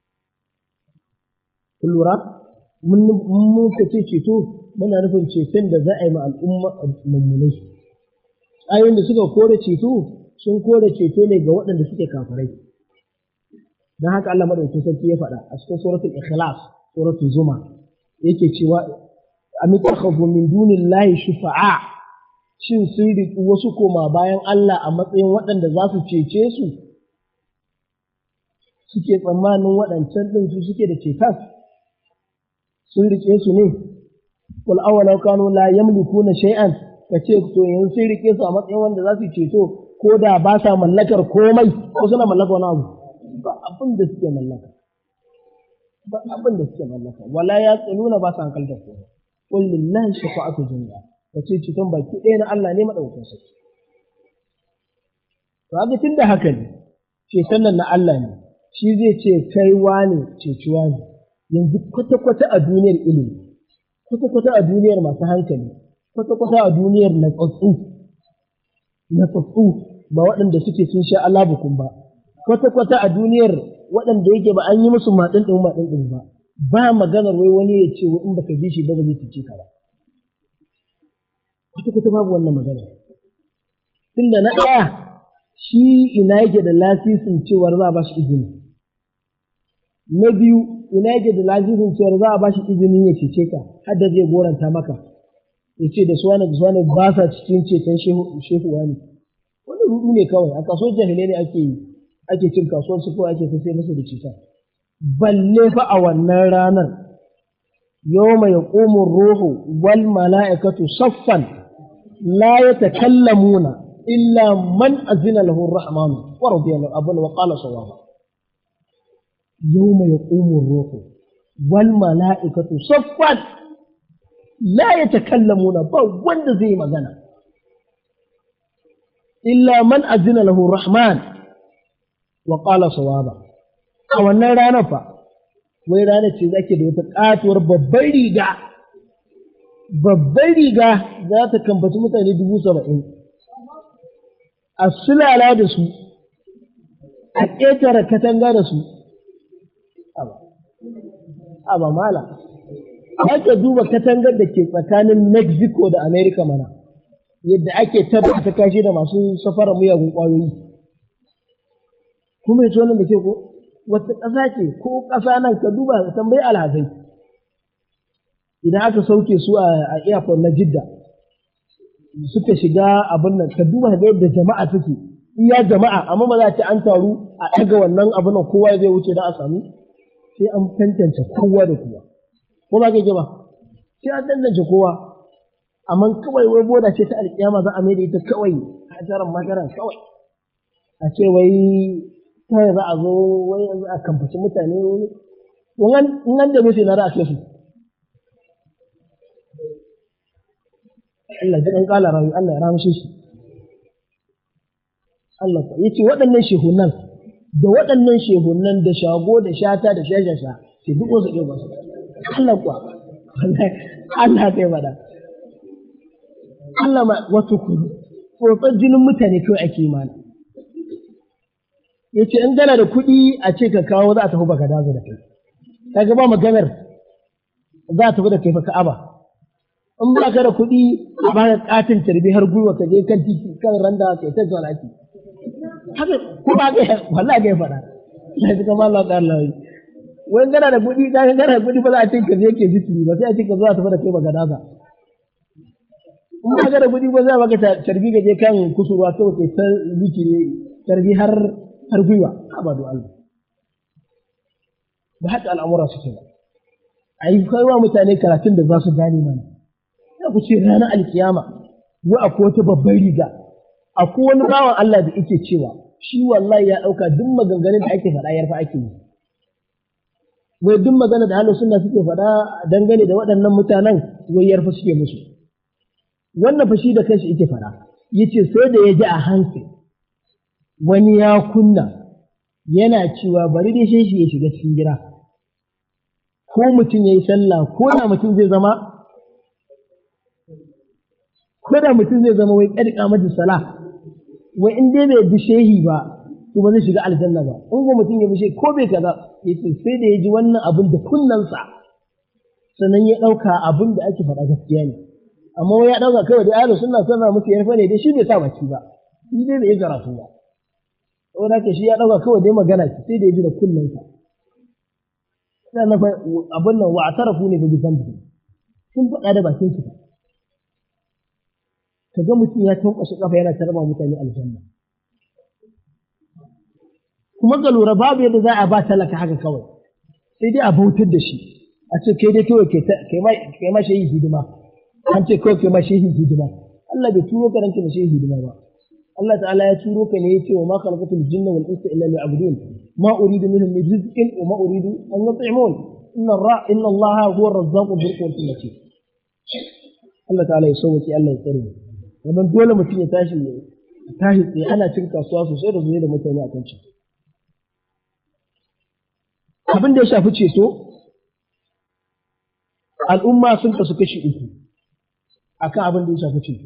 kun lura mun ka ce ceto muna nufin ceton da za a yi ma al'umma mummunai ayoyin da suka kore ceto sun kore ceto ne ga waɗanda suke kafirai dan haka Allah madaukakin sarki ya faɗa a cikin suratul ikhlas suratul zuma yake cewa am takhadhu min dunillahi shufa'a shin sun riƙi wasu koma bayan Allah a matsayin waɗanda za su cece su suke tsammanin waɗancan ɗin su suke da cetas sun riƙe su ne qul awalau kanu la yamlikuna shay'an kace to yanzu sun riƙe su a matsayin wanda za su ceto ko da ba sa mallakar komai ko suna mallaka wani abu ba abin da suke mallaka wala ya tsaluna ba sa hankalta komai qul lillahi shafa'atu jami'a kace ceton baki ɗaya na Allah ne madaukakin sarki to haka tunda haka ne ceton nan na Allah ne shi zai ce kai wane cecuwa ne yanzu kwata-kwata a duniyar ilimi kwata-kwata a duniyar masu hankali kwata-kwata a duniyar natsatsu ba waɗanda suke sun sha alabukun ba kwata-kwata a duniyar waɗanda yake ba an yi musu maɗin ba ba maganar wai wani ya ce in baka bi shi ba zai fice ka ba kwata-kwata babu wannan magana tunda na ɗaya shi ina yake da lasisin cewar za a ba shi izini na biyu ina yake da lasisin cewar za a ba shi izini ya cece ka har da zai goranta maka ya ce da suwane ba sa cikin ceton shehu wani wani rudu ne kawai a kaso jahilai ne ake cin kasuwar su kawai ake sai musu da ceta balle fa a wannan ranar yawma yaqumu ruhu wal mala'ikatu saffan la yatakallamuna illa man azina lahu ar-rahman wa radiya lahu abun wa qala sawaba yawma yaqumu ruhu wal mala'ikatu saffan la yatakallamuna ba wanda zai magana illa man azina lahu ar-rahman wa qala sawaba a wannan ranar fa wai ranar ce zake da wata katuwar babbar riga za ta kambaci mutane 70,000 a sulala da su a ƙetare katanga da su aba mala ake duba katangar da ke tsakanin Mexico da America mana yadda ake tabbata kashi da masu safarar miyagun ƙwayoyi kuma yace wannan da ke ko wata ƙasa ce ko ƙasa nan ka duba ka tambayi alhazai idan aka sauke su a airport na Jidda suka shiga abin nan ka duba ga yadda jama'a suke iya jama'a amma ba za ta an taru a ɗaga wannan abin nan kowa zai wuce da a sami sai an tantance kowa da kowa ko ba kai ba sai an tantance kowa amma kawai wai boda ce ta alƙiyama za a mai da ita kawai hajaran makaran kawai a ce wai kai za a zo wai yanzu a kamfaci mutane wani in an da musu na ra'a su Allah ji ɗan ƙala rayu Allah ya ramshe shi Allah ya ce waɗannan shehunan da waɗannan shehunan da shago da shata da shashasha sai duk wasu ɗaya ba su Allah kuwa Allah kai bada Allah ma wato kudu tsotsar jinin mutane kawai ake mana ya ce in gana da kuɗi a ce ka kawo za a tafi baka dazo da kai kaga ba maganar za a tafi da kai fa ka'aba in ba ka da kuɗi a ba ka katin tarbi har gwiwa ka je kan titi kan randa ka ta zalaki haka ko ba ga wallahi ga faɗa sai ka ma Allah da Allah wai gana da kuɗi ka gana da kuɗi ba za a ce ka je ke zikiri ba sai a ce ka zo a tafi da kai baka dazo in ba ka da kuɗi ba za a baka tarbi ka je kan kusurwa kawai kai ta zikiri tarbi har gwiwa abadu Allah ba haka al'amura suke ba a yi kaiwa mutane karatun da za su gane mana ya ku ce ranar alkiyama wa akwai wata babbar riga akwai wani bawan Allah da yake cewa shi wallahi ya ɗauka duk maganganun da ake faɗa yarfa ake yi wai duk magana da halin sunna suke faɗa dangane da waɗannan mutanen wai yarfa suke musu wannan fa shi da kanshi yake faɗa yace sai da ya ji a hankali wani ya kunna yana cewa bari dai shi ya shiga cikin gida ko mutum ya yi sallah ko da mutum zai zama wai ƙarƙa mata sala wai in dai bai bi shehi ba to ba zai shiga aljanna ba in ko mutum ya bi shehi ko bai kaza yace sai da ya ji wannan abin da kunnansa sannan ya ɗauka abin da ake faɗa gaskiya ne amma wai ya ɗauka kawai da ahlus sunna sunna musu yarfa ne dai shi bai sa baki ba shi dai bai yi karatu ba saboda haka shi ya ɗauka kawai dai magana ce sai da ya ji da kunnensa sai na abin nan wa atarafu ne bi zambi sun faɗa da bakin su kaga mutum ya tankwashe kafa yana tarba mutane aljanna kuma ga lura babu yadda za a ba talaka haka kawai sai dai a bautar da shi a ce kai dai kawai kai ma shehi hidima an ce kawai kai ma shehi hidima Allah bai turo ka ranke ma shehi hidima ba Allah ta'ala ya turo ka ne ya ce wa ma khalaqatul jinna wal insa illa liya'budun ma uridu minhum min rizqin wa ma uridu an yut'imun inna Allah huwa ar-razzaqu dhul quwwati matin Allah ta'ala ya sauke Allah ya tsare wannan dole mutum ya tashi tsaye ana cin kasuwa sosai da zuwa da mutane a kan ci abin da ya shafi ceto al'umma sun kasu kashi uku akan abin da ya shafi ceto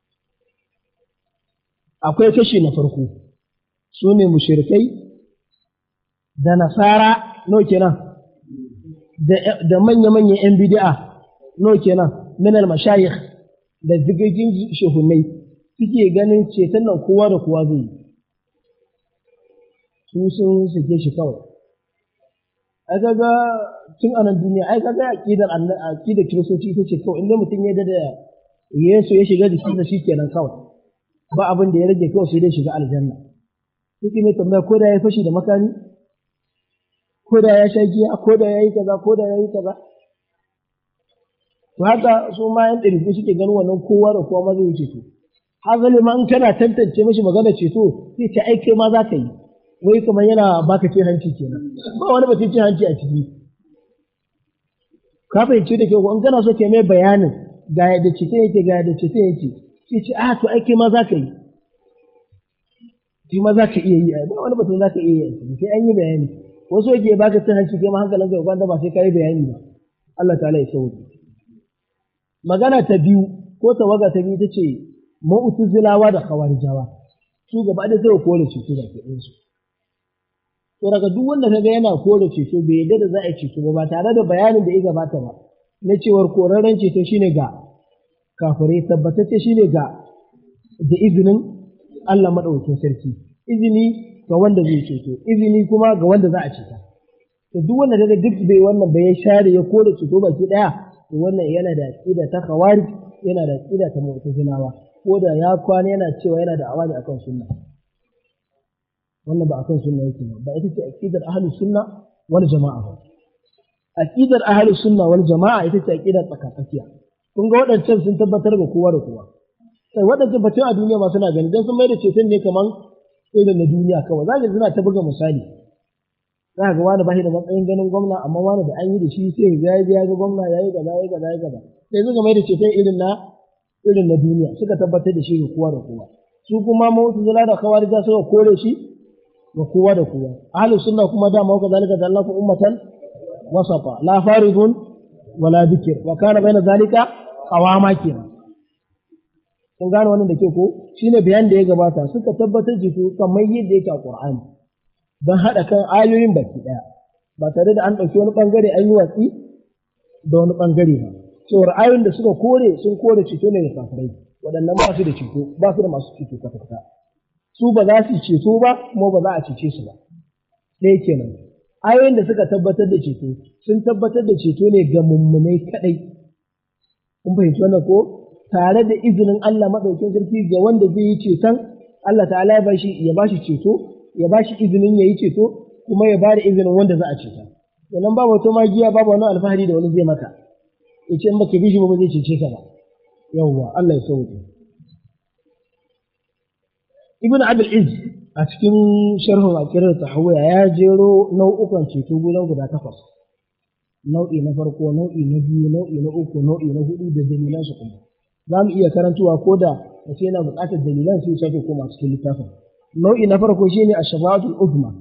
akwai kashi na farko su ne mushrikai da nasara no kenan da manya-manyan 'yan bid'a no kenan minal mashayikh da zigagin shehunai suke ganin ceton nan kowa da kowa zai yi su sun sake shi kawai ai kaga tun anan duniya ai kaga aqidar kiristoci ita ce kawai inda mutum ya da Yesu ya shiga jikin da shi kenan kawai ba abin da ya rage kawai sai dai shiga aljanna suke mai tambaya ko da ya fashi da makami ko da ya sha giya ko da ya yi kaza ko da ya yi kaza to haka su ma yan ɗariƙu suke ganin wannan kowa da kowa ma zai yi ceto hazali ma in kana tantance mashi magana ceto sai ce ai kai ma za ka yi wai kamar yana baka cin hanci kenan ba wani batun cin hanci a ciki ka fahimci da kyau in kana so ke mai bayanin ga yadda ceto yake ga yadda ceto yake sai ce to ai kai ma za ka yi kai ma za ka iya yi ba wani batun za ka iya yi sai an yi bayani wasu yake baka cin hanci kai ma hankalinka ya kwanta ba sai ka yi bayani ba Allah ta'ala ya sauke magana ta biyu ko tawaga ta biyu ta ce mu'tazilawa da khawarijawa su gaba da zai kore ceto da ke ɗinsu. To daga duk wanda kaga yana kore ceto bai yadda da za a yi ceto ba tare da bayanin da ya gabata ba na cewar korarren ceto shine ga kafirai, tabbatacce shine ga da izinin Allah madaukakin sarki, izini ga wanda zai ceto, izini kuma ga wanda za a ceta. To duk wanda kaga duk bai wannan bai share ya kore ceto baki daya, to wannan yana da aqida ta khawarij, yana da aqida ta mu'tazilawa, ko da ya kwana yana cewa yana da awani akan sunna. Wannan ba akan sunna yake ba ita ce aqidar ahlus sunna wal jama'a ba. Aqidar ahlus sunna wal jama'a ita ce aqidar tsakatsakiya. Kun ga waɗancan sun tabbatar ga kowa da kowa. Sai waɗancan batun a duniya ma suna gani dan sun mai da ceton ne kaman irin na duniya kawai. Zaka suna ta buga misali. Za ga wani bashi da matsayin ganin gwamna amma wani da an yi da shi sai ya ga gwamna yayi gaba yayi gaba yayi gaba. Sai suka mai da ceton irin na duniya suka tabbatar da shi ga kowa da kowa. Su kuma mu'tazila da khawarija suka kore shi ga kowa da kowa. Ahlus sunna kuma da ma kazalika dallaku ummatan wasata la faridun wala dhikr wa kana baina zalika qawama kenan. Kun gane wannan da ke ko shine bayan da ya gabata suka tabbatar da su kamar yadda yake a Qur'ani dan hada kan ayoyin baki daya ba tare da an dauki wani bangare an yi watsi da wani bangare ba. Cewar ayoyin da suka kore sun kore ceto ne da kafirai, waɗannan ba su da ceto, ba su da masu ceto kwata-kwata. Su ba za su ceto ba kuma ba za a cece su ba. Ɗaya kenan. Ayoyin da suka tabbatar da ceto sun tabbatar da ceto ne ga mummunai kaɗai. Kun fahimci wannan ko? Tare da izinin Allah maɗaukin sarki ga wanda zai yi ceton, Allah ta'ala ya bashi ceto, ya bashi izinin ya yi ceto, kuma ya ba da izinin wanda za a ceta. Sannan babu wata magiya, babu wani alfahari da wani zai maka. Ya ce in baka bi shi ba zai cece ka ba. Yawwa, Allah ya sauke. Ibn Abdul Izz a cikin sharhun aqirar tahawiyya ya jero nau'ukan ceto guda 8. Nau'i na farko, nau'i na biyu, nau'i na uku, nau'i na hudu da dalilan su kuma. Za mu iya karantuwa ko da wace yana buƙatar dalilan sai sake koma cikin littafin. Nau'i na farko shine ash-shafa'atul uzma.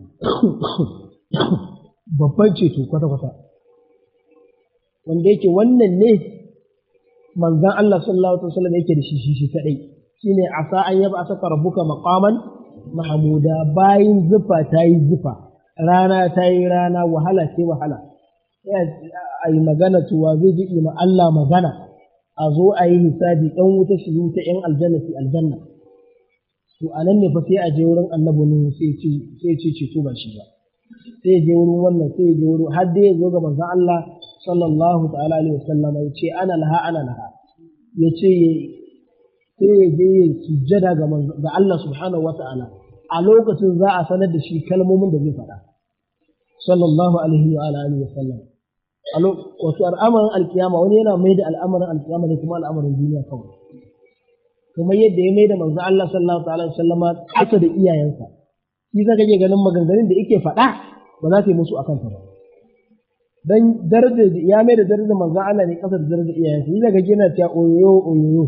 Babban ceto kwata-kwata. Wanda yake wannan ne manzon Allah sallallahu alaihi wasallam yake da shi kadai. Shine asa an yaba saka rabbuka maqaman mahmuda, bayin zufa tayi zufa, rana tayi rana, wahala ce wahala. Ai magana tuwa zai ji ma Allah magana, a zo a yi hisabi ɗan wuta shi wuta ‘yan aljanna su aljanna. To a nan ne fa sai a je wurin annabi Nuhu sai ce ceto ba shi ba. Sai ya je wurin wannan sai ya je wurin har dai ya zo ga manzon Allah sallallahu ta'ala alaihi wasallam ya ce ana laha. Ya ce sai ya je ya sujjada ga Allah subhanahu wa ta'ala. A lokacin za a sanar da shi kalmomin da zai faɗa. Sallallahu alaihi wa alihi wasallam. Wato al'amarin alkiyama wani yana mai da al'amarin alkiyama ne kuma al'amarin duniya kawai. Kuma yadda ya mai da manzo Allah sallallahu alaihi wasallam ƙasa da iyayensa. Shi zaka je ganin maganganun da yake faɗa ba za ka yi musu akan ta ba. Dan darajar ya mai da darajar manzo Allah ne ƙasa da darajar iyayensa. Shi zaka je yana cewa oyoyo.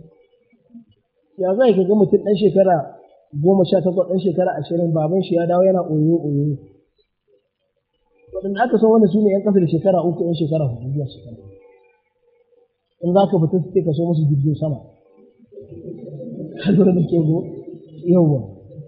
Ya zai ka ga mutum ɗan shekara 18 ɗan shekara 20 baban shi ya dawo yana oyoyo. Waɗanda aka san wanda su ne ‘yan ƙasa da shekara 3 ‘yan shekara 4 zuwa shekara. In za ka fita su ce ka so musu jirgin sama. Ka lura da ke go? Yawwa.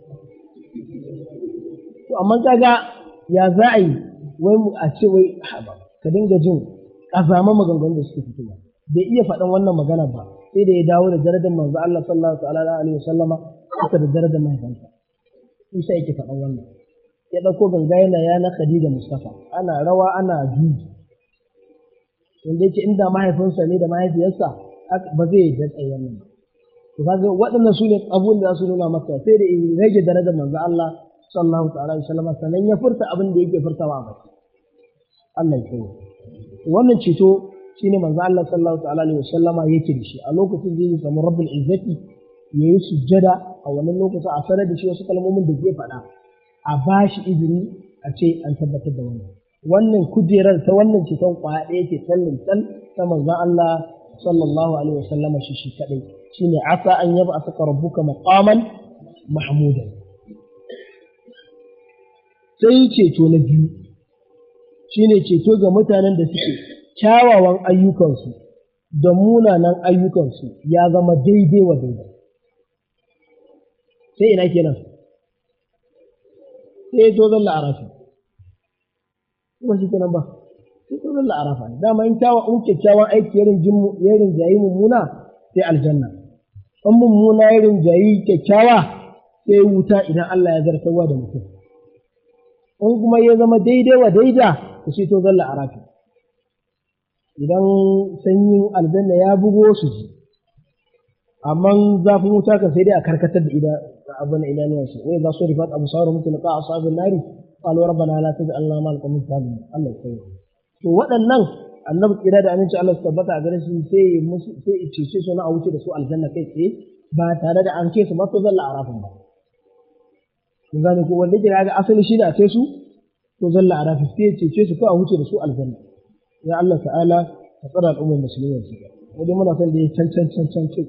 To amma kaga ya za a yi wai a ce wai ka dinga jin ƙazaman maganganun da suke fitowa. Bai iya faɗan wannan magana ba sai da ya dawo da darajar manzo Allah sallallahu alaihi wasallama haka da darajar mahaifansa. Isa yake faɗan wannan. Ya ɗauko ganga yana yana Khadija Mustafa ana rawa ana juji wanda yake inda mahaifinsa ne da mahaifiyarsa ba zai yi datsa wannan ba. To kaga waɗannan su ne abun da za su nuna maka sai da in rage darajar manzo Allah sallallahu alaihi wasallam sannan ya furta abin da yake furtawa a baki. Allah ya kai. Wannan ceto shine manzo Allah sallallahu alaihi wasallam yake da shi a lokacin da ya samu Rabbul Izzati yayi sujjada a wannan lokacin a sanar da shi wasu kalmomin da zai faɗa. A ba shi izini a ce an tabbatar da wannan kujerar ta wannan ceton kwaya ɗaya ke tallin ta manzon Allah sallallahu alaihi wasallama shi kadai shine asa an yaba asaka rabbuka maqaman mahmudan. Sai ceto na biyu shine ceto ga mutanen da suke kyawawan ayyukansu da munanan ayyukansu ya zama daidai wa daidai. sai ina kenan sai to zalla arafi kuma shi kenan ba sai to zalla arafa dama in kyakkyawan aiki yarin jayi mummuna sai aljanna in mummuna yarin jayi kyakkyawa sai wuta idan Allah ya zartarwa da mutum in kuma ya zama daidai wa daida to sai to zalla arafi idan sanyin aljanna ya bugo su ji amma zafin wuta kan sai dai a karkatar da abin idanuwan su wai za su rifat abu sauran mutum ka asabin nari qalu rabbana la taj'alna ma'al qawmi zalimin Allah ya to waɗannan annabi kira da aminci Allah su tabbata a gare shi sai ya cece su na a wuce da su aljanna kai tsaye ba tare da an ce su ba to zalla arafin ba kun gane ko wanda kira ga asali shi da sai su to zalla arafin sai ya cece su ko a wuce da su aljanna ya Allah ta'ala ka tsara al'ummar musulmi su ko dai muna son da ya can ce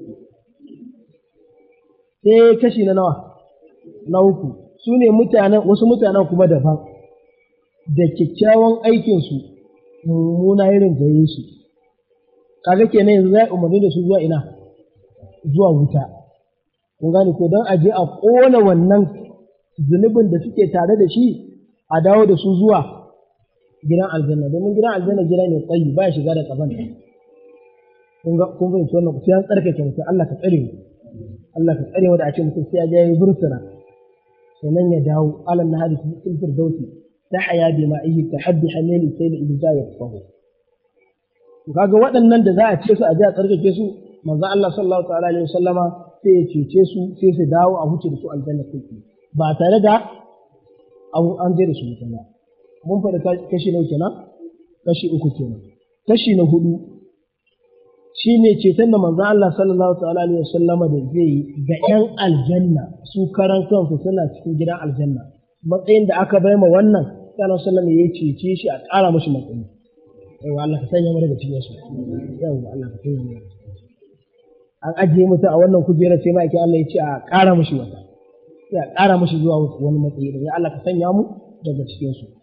sai kashi na nawa na uku su ne wasu mutanen kuma daban da kyakkyawan aikinsu mummuna irin da yi su kaga kenan yanzu zai umarni da su zuwa ina zuwa wuta kun gane ko don aje a ƙona wannan zunubin da suke tare da shi a dawo da su zuwa gidan aljanna domin gidan aljanna gida ne tsayi ba ya shiga da kaban kun fahimci wannan sai an tsarkake mutum Allah ka tsare mu Allah ka tsare mu da a ce mutum sai ya je ya bursuna sannan ya dawo alam na hadisi fil firdausi ta haya bi ma ayi tahaddi halali sai da ibda ya fahu to kaga waɗannan da za a ce su a je a tsarkake su manzo Allah sallallahu ta'ala alaihi wasallama sai ya cece su sai su dawo a huce da su aljanna kai ba tare da an je da su mutane mun faɗi kashi nawa kenan kashi uku kenan kashi na hudu shine ceton da manzo Allah sallallahu ta'ala alaihi wasallama da zai yi ga ƴan aljanna su karan kansu suna cikin gidan aljanna matsayin da aka bai ma wannan sallallahu alaihi ya cece shi a ƙara mashi matsayi yawa Allah ka sanya mu daga cikin su yawa Allah ka sanya mu an ajiye mutum a wannan kujera sai ma'aikin Allah ya ce a ƙara mashi wata sai a ƙara mashi zuwa wani matsayi da ya Allah ka sanya mu daga cikin su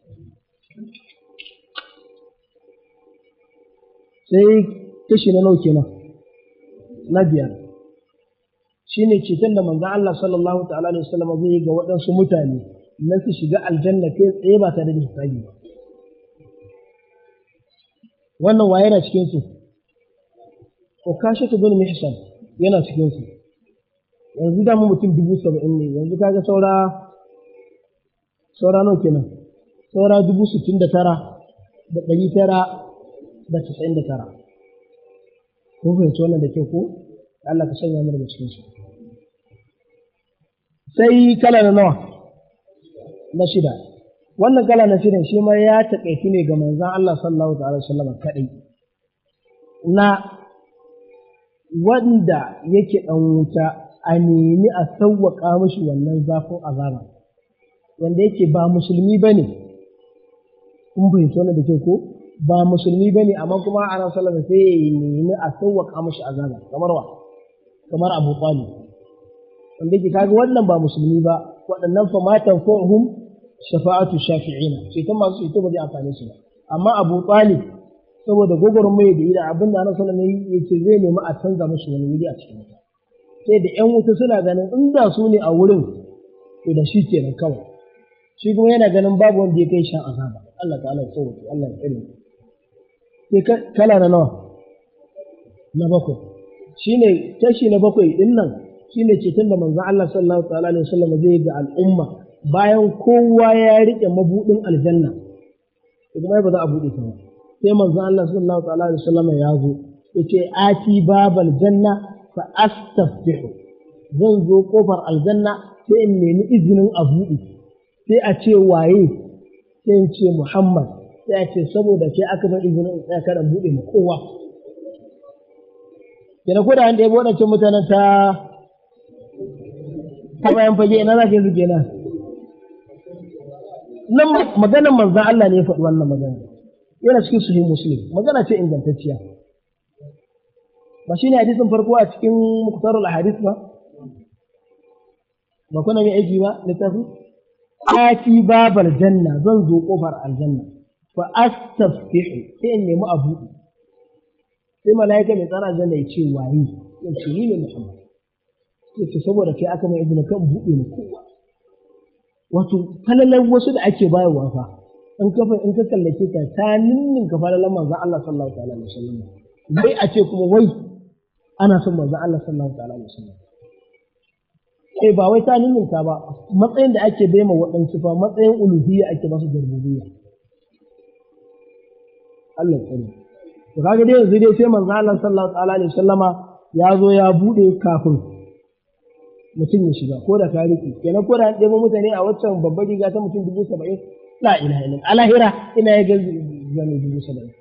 sai kashi na nauke kenan na biyar shine ceton da manzo Allah sallallahu ta'ala alaihi wasallam zai yi ga waɗansu mutane na su shiga aljanna kai tsaye ba tare da hisabi ba wannan waye yana cikin su ko kashatu bin mihsan yana cikin su yanzu da mu mutum 70,000 ne yanzu kaga saura nawa kenan saura 69,999 ko fahimci wannan da ke ko Allah ka sanya mu daga cikin su sai kala na nawa na shida wannan kala na shida shi ma ya taƙaitu ne ga manzon Allah sallallahu alaihi wasallam kadai na wanda yake dan wuta a nemi a sauwaka mishi wannan zafin azaba wanda yake ba musulmi bane kun fahimci wannan da ke ko ba musulmi bane amma kuma ana sallama sai ya nemi a sauwaka mishi azaba kamar Abu Talib wanda yake kaga wannan ba musulmi ba waɗannan fa matan fa'hum shafa'atu shafi'ina sai ta masu ita ba zai amfane su ba amma Abu Talib saboda gogoron mai da ida abinda Annabi sallallahu alaihi wasallam yace zai nemi a canza mishi wani wuri a cikin wuta sai da ƴan wuta suna ganin inda su ne a wurin to da shi kenan kawai shi kuma yana ganin babu wanda ya kai shan azaba Allah ta'ala ya tsawo Allah ya tsare sai kala na nawa na bakwai shine tashi na bakwai din nan shine ceton da manzon Allah sallallahu ta'ala alaihi wasallam zai ga al'umma bayan kowa ya rike mabudin aljanna kuma ba za a bude ta ba sai manzon Allah sallallahu ta'ala alaihi wasallam ya zo yace ati babal janna fa astaftihu zan zo kofar aljanna sai in nemi izinin a buɗe sai a ce waye sai in ce Muhammad sai a ce saboda ke aka bar izinin in tsaya kada buɗe ma kowa kenan ko da an ɗaya waɗancan mutanen ta bayan fage ina za ka yi zuke nan maganar manzan Allah ne ya faɗi wannan magana yana cikin sahih muslim magana ce ingantacciya ba shine hadisin farko a cikin muktarul ahadith ba kuna mai aiki ba littafi ati babal janna zan zo kofar aljanna fa astaftihu sai in nemi abu sai malaika mai tsara aljanna ya ce waye ya ce ni ne Muhammad yace saboda kai aka mai izini kan buɗe mu kowa wato falalan wasu da ake bayarwa fa in ka kallace ka ta ninnin ka falalan manzon Allah sallallahu alaihi wasallam bai a ce kuma wai ana son manzon Allah sallallahu alaihi wasallam ba wai ta ninnin ka ba matsayin da ake bai ma waɗansu fa matsayin uluhiyya ake ba su da rububiyya Allah ya tsare to kaga dai yanzu dai sai manzon Allah sallallahu alaihi wasallama ya zo ya bude kafin mutum ya shiga ko da ka riki kenan ko da an ɗebo mutane a waccan babbar riga ta mutum 70,000 la ilaha illa alahira ina ya ga zane 70,000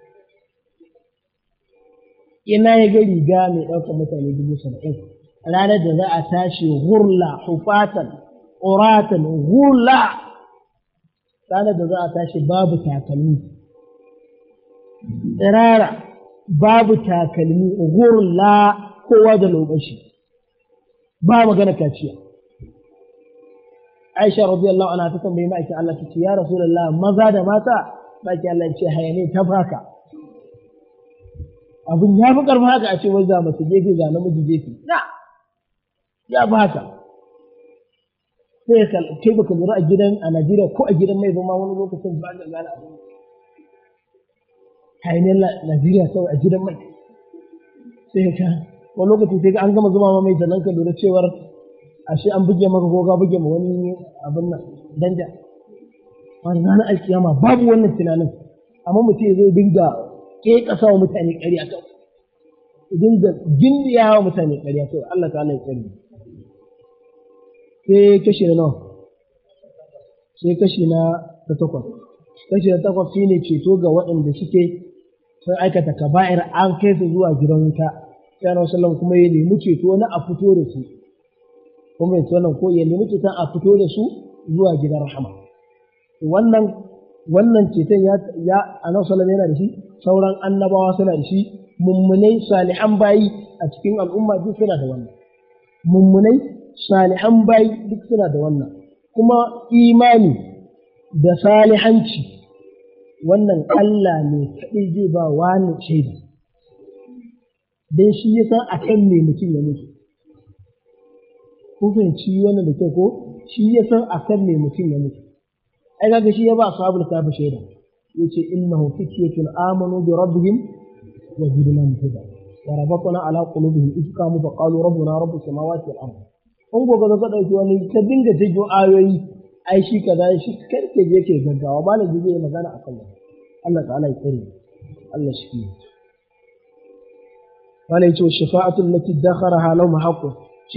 ina ya ga riga mai ɗaukar mutane 70,000 ranar da za a tashi hurla hufatan uratan hurla ranar da za a tashi babu takalmi tsirara babu takalmi hurla kowa da lokaci ba magana kaciya Aisha radiyallahu anha ta tambayi ma'aikin Allah ta ce ya Rasulullah maza da mata ma'aikin Allah ya ce hayane ta baka abin ya fi karfin haka a ce wai za mace gefe ga namiji gefe na ya fi haka sai ka kai baka lura a Najeriya ko a gidan mai ba ma wani lokacin ba da gane abin hayanin Najeriya kawai a gidan mai sai ka wani lokacin sai an gama zuma mai sannan ka lura cewar ashe an buge maka ko ka buge ma wani abin nan danja wani ranar alkiyama babu wannan tunanin amma mutum ya zo dinga ke kasa wa mutane ƙarya kawai dinga gindiya wa mutane ƙarya kawai Allah ta Allah ya tsare sai kashi na nawa sai kashi na takwas kashi na takwas shine ceto ga waɗanda suke sun aikata kaba'ir an kai su zuwa gidan wuta sai Annabi sallallahu kuma ya nemi ceto na a fito da su kuma ya wannan ko ya nemi ceton a fito da su zuwa gidan rahama wannan ceton ya Annabi sallallahu yana da shi sauran annabawa suna da shi mummunai salihan bayi a cikin al'umma duk suna da wannan mummunai salihan bayi duk suna da wannan kuma imani da salihanci wannan Allah ne kaɗai zai ba wani shaida dan shi ya san akan me mutum ya mutu kun fahimci wannan da kyau ko shi ya san akan me mutum ya mutu ai kaga shi ya ba ashabul kafi shaida yace innahu fityatun amanu bi rabbihim wa zidnahum huda wa rabbana ala qulubihim idh qamu fa qalu rabbuna rabbus samawati wal ardh kun goga ka dauki wani ka dinga jigo ayoyi ai shi kaza shi karke je ke gaggawa malam zai magana akan Allah ta'ala ya tsare Allah shi wala yace shafa'atu allati dakharaha lahum haqqun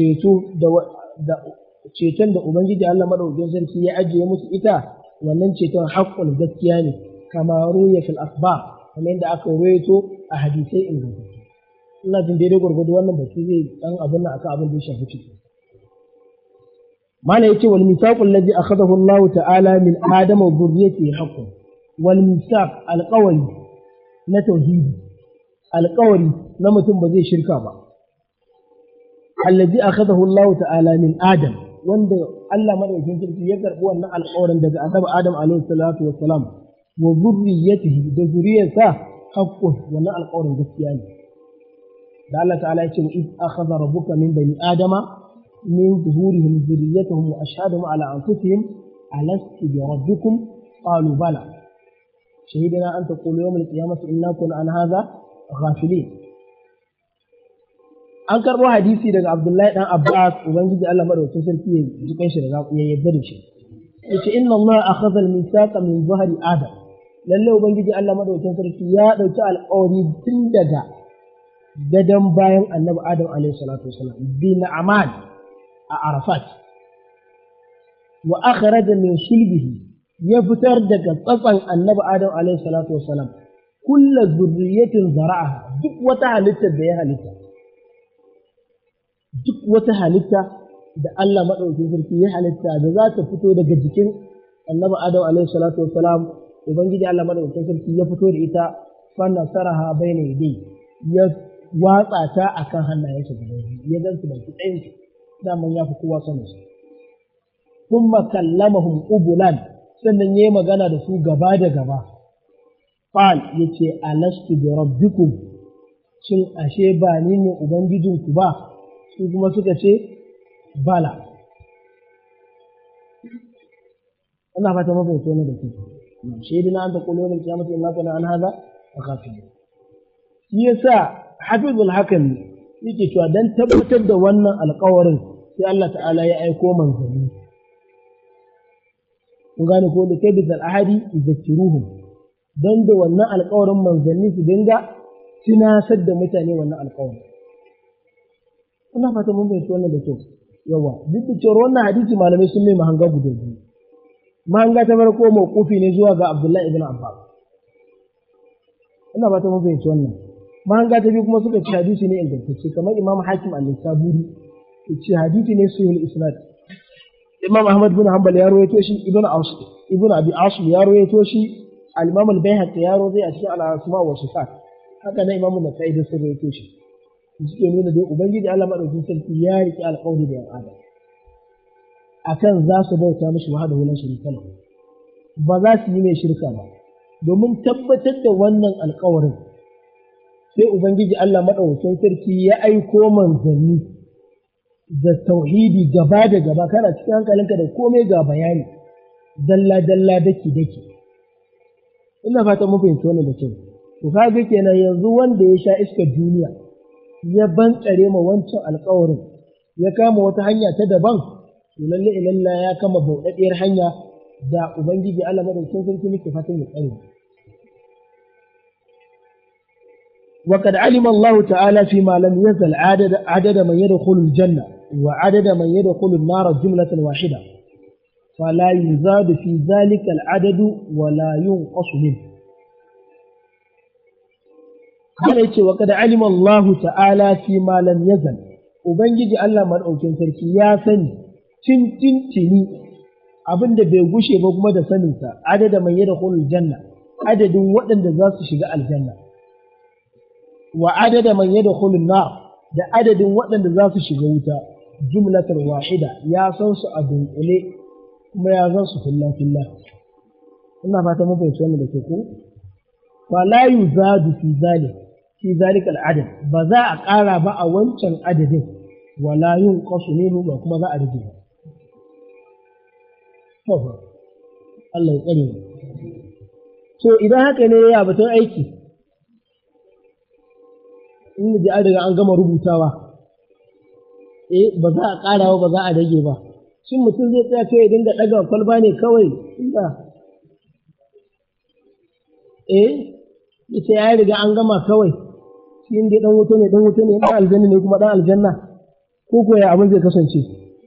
ceton da ubangiji Allah madaukakin sarki ya ajiye musu ita wannan ceton haqqun gaskiya ne kama ruya fil akhbar kamar yadda aka ruwaito a hadisai ingantattu ina jin daidai gurgudu wannan baki zai dan abin nan akan abin da ya shafi ciki mala yace wal misaq alladhi akhadahu Allah ta'ala min adama wa dhurriyyatihi haqqun wal misaq alqawli na tauhidi alqawli na mutum ba zai shirka ba alladhi akhadahu Allah ta'ala min adam wanda Allah madaukakin sarki ya karbi wannan alƙawarin daga annabi Adam alaihi salatu wassalam wa dhurriyyatihi da zuriyarsa haqqun wannan alƙawarin gaskiya ne da Allah ta'ala ya ce wa id akhadha rabbuka min bani adama min zuhurihim dhurriyyatahum wa ashhadahum ala anfusihim alastu bi rabbikum qalu bala shahidna an taqulu yawm al-qiyamati inna kunna an hadha ghafilin an karbo hadisi daga Abdullahi dan Abbas ubangiji Allah madaukakin sarki ya jikan shi da ya yarda da shi yace inna Allah akhadha al-mithaqa min zuhri adam lalle ubangiji Allah madaukakin sarki ya dauki alƙawari tun daga gadan bayan annabi Adam alaihi salatu wasalam bin amal a Arafat wa akhraja min sulbihi ya fitar daga tsatsan annabi Adam alaihi salatu wasalam kullu zurriyatin zara'aha duk wata halitta da ya halitta duk wata halitta da Allah madaukakin sarki ya halitta da za ta fito daga jikin annabi Adam alaihi salatu wasalam ubangiji Allah madaukakin sarki ya fito da ita fa nasaraha bayna yadayhi ya watsa ta akan hannayensa guda biyu ya gansu baki ɗayan su daman ya fi kowa sanin su kuma kallamahum ubulan sannan yayi magana da su gaba da gaba qal yace alastu bi rabbikum shin ashe ba ni ne ubangijinku ba su kuma suka ce bala. ana fata mafi tona da ke shaidina an ta kullu yawmal qiyamati inna kunna an hadha ghafilin. shi yasa hafizul hakan yake cewa dan tabbatar da wannan alƙawarin sai Allah ta'ala ya aiko manzanni. kun gane ko da kai bisal ahadi yadhkuruhum dan da wannan alƙawarin manzanni su dinga tunasar da mutane wannan alƙawarin. ina fata mun bai wannan da kyau yawa duk da cewa wannan hadisi malamai sun mai mahanga guda biyu. mahanga ta farko mawqufi ne zuwa ga Abdullahi ibn Abbas. ina fata mun bai wannan. mahanga ta biyu kuma suka ce hadisi ne ingantacce kamar Imam Hakim al-Nisaburi yace hadisi ne sahih isnad. Imam Ahmad bin Hanbal ya rawaito shi, Ibn Abi Asim ya rawaito shi, al-Imam al-Baihaqi ya rawaito a cikin al-Asma wa Sifat. haka na Imam Nasa'i da sun rawaito shi. suke nuna dai ubangiji Allah madaukakin sarki ya riki alƙawari da yan adam akan za su bauta mishi wahdahu la sharika lahu, ba za su yi mai shirka ba. domin tabbatar da wannan alƙawarin sai ubangiji Allah madaukakin sarki ya aiko manzanni da tauhidi gaba da gaba, kana cikin hankalinka da komai ga bayani dalla dalla daki daki. ina fatan mun fahimci wannan da kyau. to kaga kenan yanzu wanda ya sha iskar duniya ya bantsare ma wancan alƙawarin ya kama wata hanya ta daban, to lalle ilalla ya kama bauɗaɗɗiyar hanya da ubangiji Allah madaukakin sarki muke fatan ya tsare. وقد علم الله تعالى فيما لم يزل عدد من يدخل الجنة وعدد من يدخل النار جملة واحدة فلا يزاد في ذلك العدد ولا ينقص منه. قال وقد علم الله تعالى فيما لم يزل ubangiji Allah madaukakin sarki ya sani tintintini abinda bai gushe ba kuma da saninsa adada man yadkhulul janna, adadin waɗanda za su shiga aljanna, wa adada man yadkhulun nar, da adadin waɗanda za su shiga wuta, jumlatar wahida ya san su a dunkule kuma ya san su fillah fillah. ina fata mun fahimci wannan da ke ko fa la yuzadu fi zalika al-adad, ba za a ƙara ba a wancan adadin, wala yunqasu minhu, ba kuma za a rage ba. Allah ya tsare mu. So idan haka ne ya batun aiki, in da an riga an gama rubutawa, ba za a ƙara ba za a rage ba. Shin mutum zai tsaya kai ya dinga ɗaga kwalba ne kawai inda ita ya riga an gama kawai, shi inda ɗan wuta ne ɗan aljanna ne kuma ɗan aljanna, ko ko ya abin zai kasance.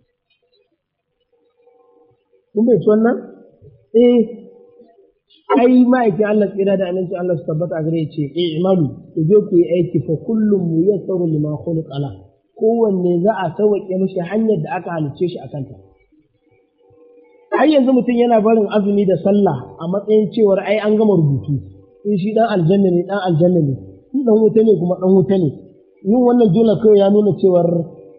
Kun bai ci wannan? Ai ma'aikin Allah tsira da aminci Allah su tabbata a gare ce i'malu, ku je ku yi aiki fa kullum muyassaru lima khuliqa la, kowanne za a sauke mishi hanyar da aka halicce shi akan ta. Har yanzu mutum yana barin azumi da sallah a matsayin cewar ai an gama rubutu, in shi dan aljanna ne, in dan wuta ne kuma dan wuta ne. Yin wannan jumla kawai ya nuna cewar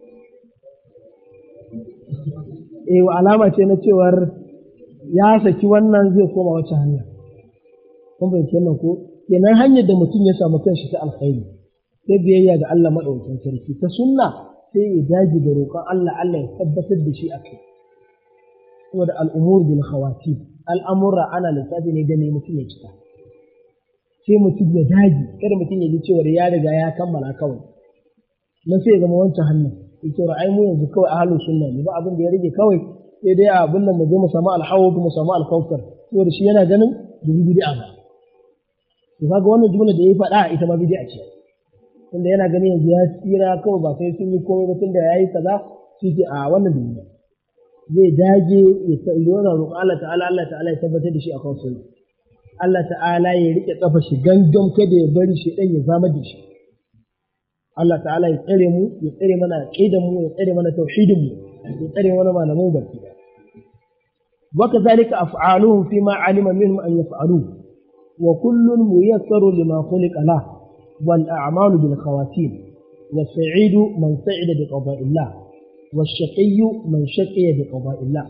alama ce na cewar ya saki wannan zai koma wacce hanya. Kun bai kenan ko kenan hanyar da mutum ya samu kanshi ta alkhairi sai biyayya ga Allah madaukakin sarki ta sunna, sai ya daji da roƙon Allah ya tabbatar da shi a kai. Saboda al'umur bil khawatim, al'amura ana lissafi ne da ne mutum ya cika. Sai mutum ya daji, kada mutum ya ji cewar ya riga ya kammala kawai. Na sai ya zama wancan hannun. Ya ce ai mu yanzu kawai ahlus sunna ne, ba abin da ya rage kawai sai dai abin nan mu je mu samu alhawd mu samu alkawfar. Saboda shi yana ganin da bid'a ba. To kaga wannan jumla da ya faɗa ita ma bid'a ce. Tunda yana ganin yanzu ya tsira kawai ba sai sun yi komai ba, tunda yayi kaza shi ke a wannan duniya. Zai dage ya tsaya roƙon Allah ta'ala ya tabbatar da shi akan sunna. Allah ta'ala ya rike kafa shi gangan kada ya bari shi dan ya zama da shi. Allah ta'ala ya tsare mu, ya tsare mana aqidan mu, ya tsare mana tauhidin mu, ya tsare mana malamu baki. Wa kadhalika af'aluhum fima 'alima minhum an yaf'aluhu wa kullun muyassaru lima khuliqa lahu wal a'malu bil khawatim was-sa'idu man sa'ida bi qada'illah wash-shaqiyyu man shaqiya bi qada'illah.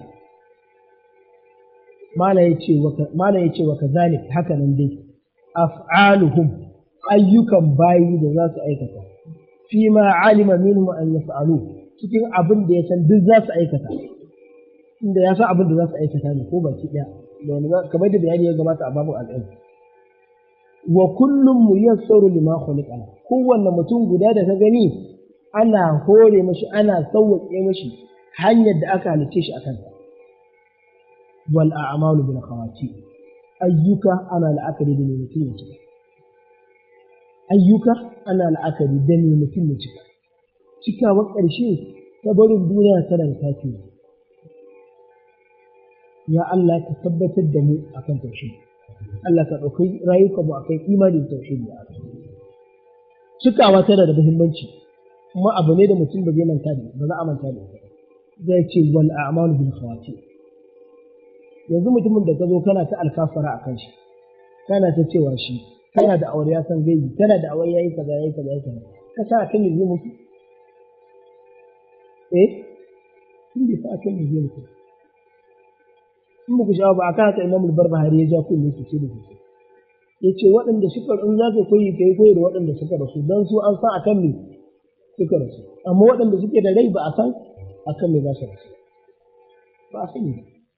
Mala yace wa kadhalik haka nan dai af'aluhum ayyukan bayi da za su aikata fi ma alima minhum an yaf'alu cikin abin da ya san duk za su aikata inda ya san abin da za su aikata ne ko baki daya da wani kamar da bayani ya gabata a babu al'ilm wa kullum muyassaru lima khuliqa kowanne mutum guda da ka gani ana hore mashi ana sauwaƙe mashi hanyar da aka halice shi akan ta wal a'malu bil khawati ayyuka ana la'akari da mutum ya cika ayyuka ana la'akari da mutum ya cika cikawar ƙarshe ta barin duniya tana da tafi ya Allah ka tabbatar da mu akan tauhid Allah ka ɗauki rayuka mu akan imanin tauhid da aka cikawa tana da muhimmanci kuma abu ne da mutum ba zai manta da ba za a manta da zai ce wal a'malu bil khawati yanzu mutumin da ka zo kana ta alkafara akan shi kana ta cewa shi kana da aure ya san gaibi kana da aure yayi kaza yayi kaza yayi kaza ka sa kan yi mutu kun bi sa kan yi mutu in ba ku shawo ba akan haka Imam al-Barbahari ya ja kun yake ce da ku yace waɗanda suka in za ka koyi kai koyi da waɗanda suka rasu dan su an san akan me suka rasu amma waɗanda suke da rai ba a san akan me za su rasu ba a sani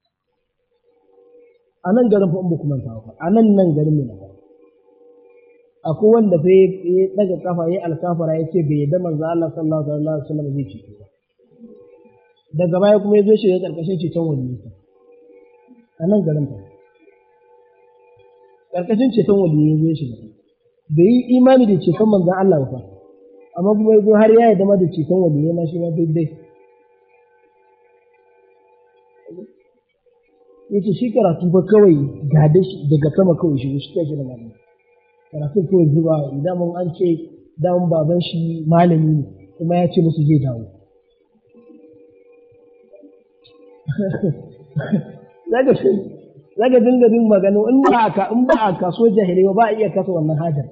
a nan garin fa in ba ku manta ba a nan garin ne ba akwai wanda fa ya daga kafa ya alkafara ya ce bai yadda manzo Allah sallallahu alaihi wasallam zai ci ba daga baya kuma ya zo shi ya karkashin ceton wani a nan garin fa karkashin ceton wani ya zo shi bai yi imani da ceton manzo Allah ba amma kuma ya zo har ya yarda ma da ceton wani ya ma shi ma daidai yace shi karatu ba kawai gada shi daga sama kawai shi kai shi da malami karatun kawai zuwa idan mun an ce dan baban shi malami ne kuma ya ce musu zai dawo zaga dinga bin magana in ba a kaso jahilai ba a iya kasa wannan hajar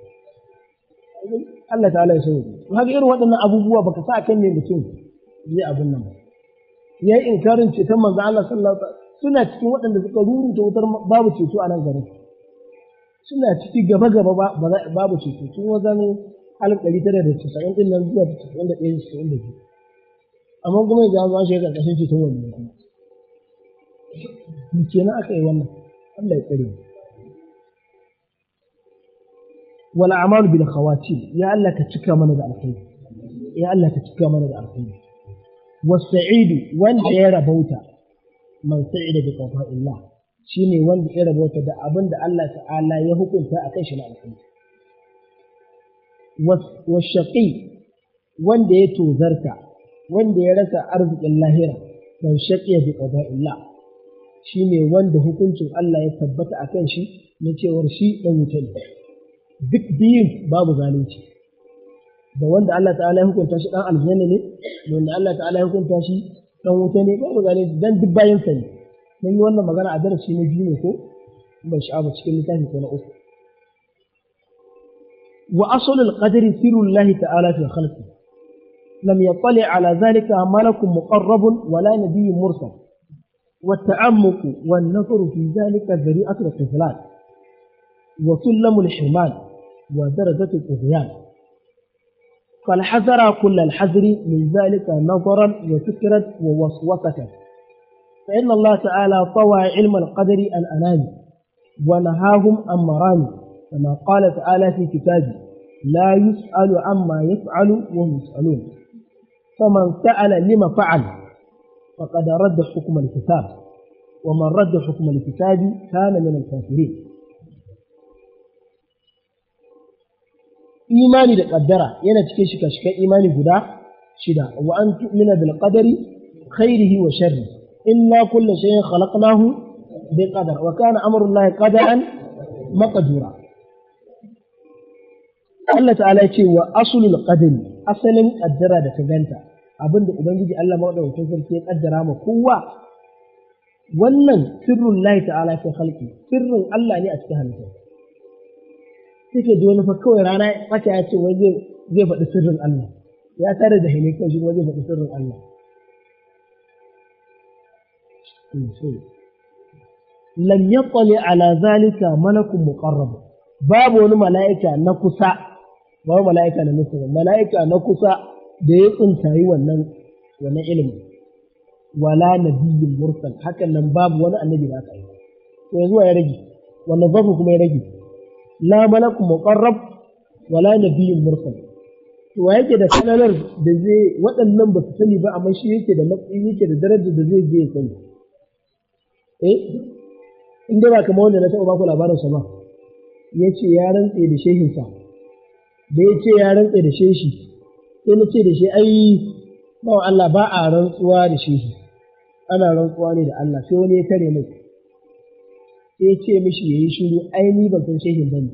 Allah ta'ala ya sani haka irin waɗannan abubuwa baka sa kan ne mutum zai abin nan ba yayi inkarin ceton manzo Allah sallallahu alaihi wasallam suna cikin waɗanda suka ruruta wutar babu ceto a nan garin suna ciki gaba babu ceto tun wajen 1990 din nan zuwa 91 amma kuma yanzu an shiga ƙarƙashin ceton wani kuma kenan aka yi wannan Allah ya tsare wal a'malu bil khawatim ya Allah ka cika mana da alkhairi ya Allah ka cika mana da alkhairi was-sa'idu wanda ya rabauta man sa'ida bi qada'illah shine wanda ya rabauta da abin da Allah ta'ala ya hukunta akan shi na alkhairi was-shaqi wanda ya tozarta wanda ya rasa arzikin lahira man shaqiya bi qada'illah shine wanda hukuncin Allah ya tabbata akan shi na cewar shi dan wuta ne duk biyun babu zalunci da wanda Allah ta'ala ya hukunta shi dan aljanna ne da wanda Allah ta'ala ya hukunta shi dan wuta ne babu zalunci dan duk bayan sa ne mun yi wannan magana a darasi na biyu ne ko ban sha'aba cikin littafi ko na uku wa aslul qadri sirrullahi ta'ala fi khalqi lam yattali ala zalika malakun muqarrabun wala nabiyyun mursal والتعمق والنظر في ذلك ذريعة القفلان وسلم الحرمان ودرجة الطغيان فالحذر كل الحذر من ذلك نظرا وفكرا ووسوسة فإن الله تعالى طوى علم القدر الأنام ونهاهم عن مرامي كما قال تعالى في كتابه لا يسأل عما يفعل وهم يسألون فمن سأل لما فعل فقد رد حكم الكتاب ومن رد حكم الكتاب كان من الكافرين imani da kaddara yana cikin shika-shikan imani guda shida wa an tu'mina bil qadari khairihi wa sharri inna kulla shay'in khalaqnahu bi qadar wa kana amru llahi qadaran maqdura Allah ta'ala ce wa aslul qadari asalin kaddara da ka ganta abinda ubangiji Allah madaukakin sarki ya kaddara ma kowa wannan sirrun lahi ta'ala fi khalqi sirrin Allah ne a cikin halitta take da wani fa kawai rana tsaka ya ce wai zai faɗi sirrin Allah ya tare da hine kawai shi zai faɗi sirrin Allah lam yaqli ala zalika malakun muqarrab babu wani mala'ika na kusa ba mala'ika na nesa mala'ika na kusa da ya tsintayi wannan ilimin wala nabiyyin mursal hakan nan babu wani annabi da aka yi to yanzu ya rage wannan babu kuma ya rage la malakun muqarrab wala nabiyyun mursal to wa yake da kanalar da zai waɗannan ba su sani ba amma shi yake da matsayi yake da darajar da zai je ya sani inda ba kamar wanda na taɓa baku labarin sa ba ya ce ya rantse da shehinsa da ya ce ya rantse da sheshi sai na ce da shi ai ba Allah ba a rantsuwa da shehi ana rantsuwa ne da Allah sai wani ya tare mai sai ya ce mishi yayi shiru ai ni ban san shehin bane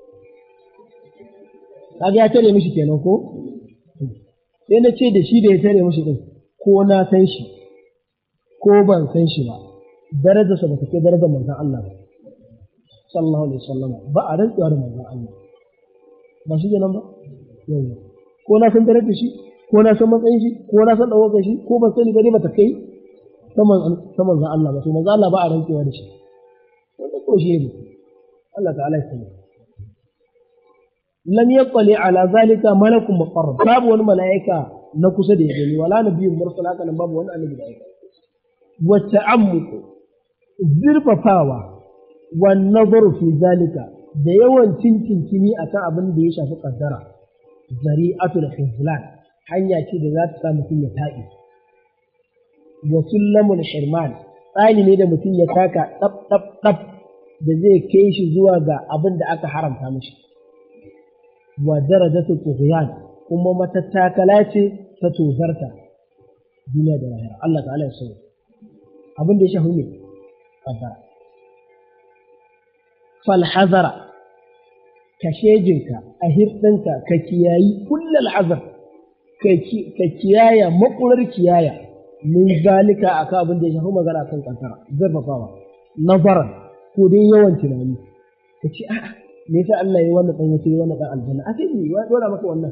kaga ya tare mishi kenan ko sai na ce da shi da ya tare mishi din ko na san shi ko ban san shi ba darajarsa ba ta kai darajar manzon Allah ba sallallahu alaihi wasallam ba a rantsuwa da manzon Allah ba shi kenan ba yau ko na san darajar shi ko na san matsayin shi ko na san dawakar shi ko ban sani ba dai ba ta kai ta manzon Allah ba to manzon Allah ba a rantsuwa da shi wanda ko shi ne Allah ta'ala ya sani lam yaqali ala zalika malakun muqarrab babu wani mala'ika na kusa da ya gani wala nabiyyun mursal haka nan babu wani annabi da ya gani wa ta'ammuku zirfafawa wa nazaru fi zalika da yawan tintintini akan abin da ya shafi kaddara zari'atul khizlan hanya ce da za ta sa mutum ya taɓi wa sullamul hirman tsani ne da mutum ya taka ɗab da zai kai shi zuwa ga abin da aka haramta mishi wa darajatu tughyan kuma matattakala ce ta tozarta duniya da lahira Allah ta'ala ya sauya abin da ya shafi ne kaddara fal hazara ka shejinka a hirɗinka ka kiyayi kullal hazar ka kiyaya makurar kiyaya min zalika akan abin da ya shafi magana kan kaddara zarfafawa nazaran ko dai yawan tunani ka ce a'a me yasa Allah ya wannan dan wuce wannan dan aljanna a sai ya dora maka wannan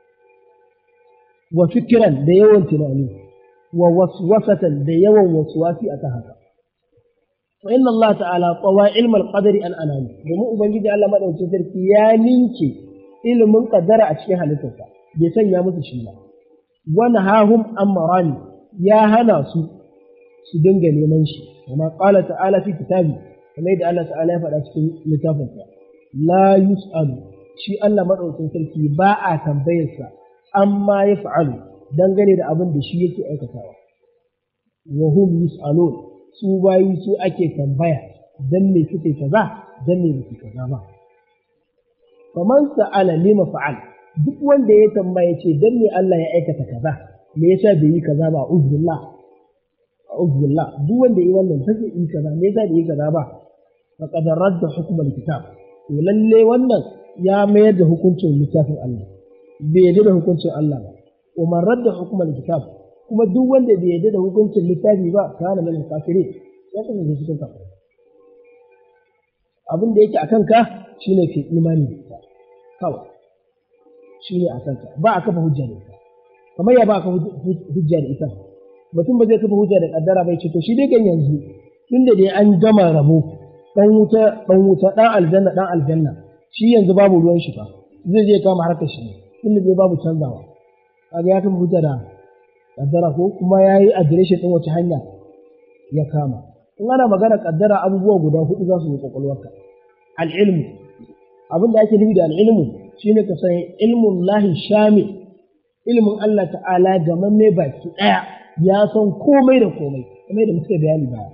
wa fikran da yawan tunani wa waswasatan da yawan waswasi akan haka wa inna Allah ta'ala qawa ilm al-qadari an anami domin ubangiji Allah madaukakin sarki ya ninke ilimin kaddara a cikin halittarsa bai sanya musu shi ba wa nahahum amrani ya hana su dinga neman shi kuma qala ta'ala fi kitabi kamar yadda Allah ta'ala ya faɗa cikin littafinsa la yus'alu shi Allah madaukakin sarki ba a tambayarsa amma ya fa'alu dangane da abin da shi yake aikatawa wa hum yus'alun su bayi su ake tambaya dan me suke kaza dan me suke kaza ba faman sa'ala lima fa'al duk wanda ya tambaya ce dan me Allah ya aikata kaza me yasa bai yi kaza ba uzbillah duk wanda yi wannan sai yi kaza me yasa bai yi kaza ba faqad radda hukm al-kitab to lalle wannan ya mayar da hukuncin littafin Allah bai yarda da hukuncin Allah ba wa man radda hukm al-kitab kuma duk wanda bai yarda da hukuncin littafi ba kana min kafirin ya kasance cikin kafir abin da yake akan ka shine ke imani da ita kawai shine akan ka ba a kafa hujja da ita kamar ya ba ka hujja da ita mutum ba zai kafa hujja da kaddara bai ce to shi dai kan yanzu tunda dai an gama rabo dan wuta dan aljanna shi yanzu babu ruwan shi fa zai je kama harkar shi tunda dai babu canzawa kaga ya kafa hujja da kaddara ko kuma yayi adireshin din wace hanya ya kama in ana magana kaddara abubuwa guda hudu za su yi kokolwarka al-ilmu abin da ake nufi da al-ilmu shine ka san ilmun lahi shamil ilmin Allah ta'ala gamamme baki daya ya san komai da komai kamar da muka bayani ba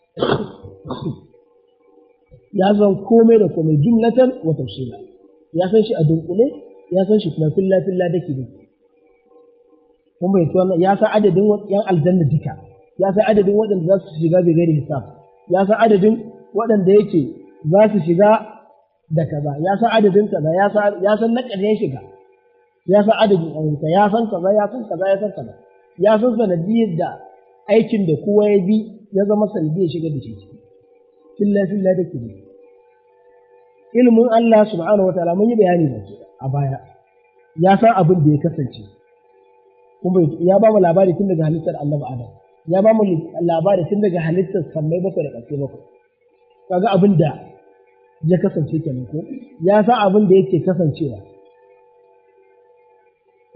ya san komai da komai jumlatan wa tafsila ya san shi a dunkule ya san shi kuma filla dake dake kun bai tuwa ya san adadin yan aljanna duka ya san adadin waɗanda za su shiga bai gairi hisab ya san adadin waɗanda yake za su shiga da kaza ya san adadin kaza ya san na ƙarshen shiga ya san adadin ayyuka ya san kaza ya san kaza ya san kaza ya san sanadiyar da aikin da kowa ya bi ya zama sanadiyar shiga da shi filla da ke ilimin Allah subhanahu wa ta'ala mun yi bayani da a baya ya san abin da ya kasance kuma ya ba mu labari tun daga halittar Annabi Adam ya ba mu labari tun daga halittar sammai bakwai da ƙarfi bakwai kaga abin da ya kasance kenan ko ya san abin da yake kasancewa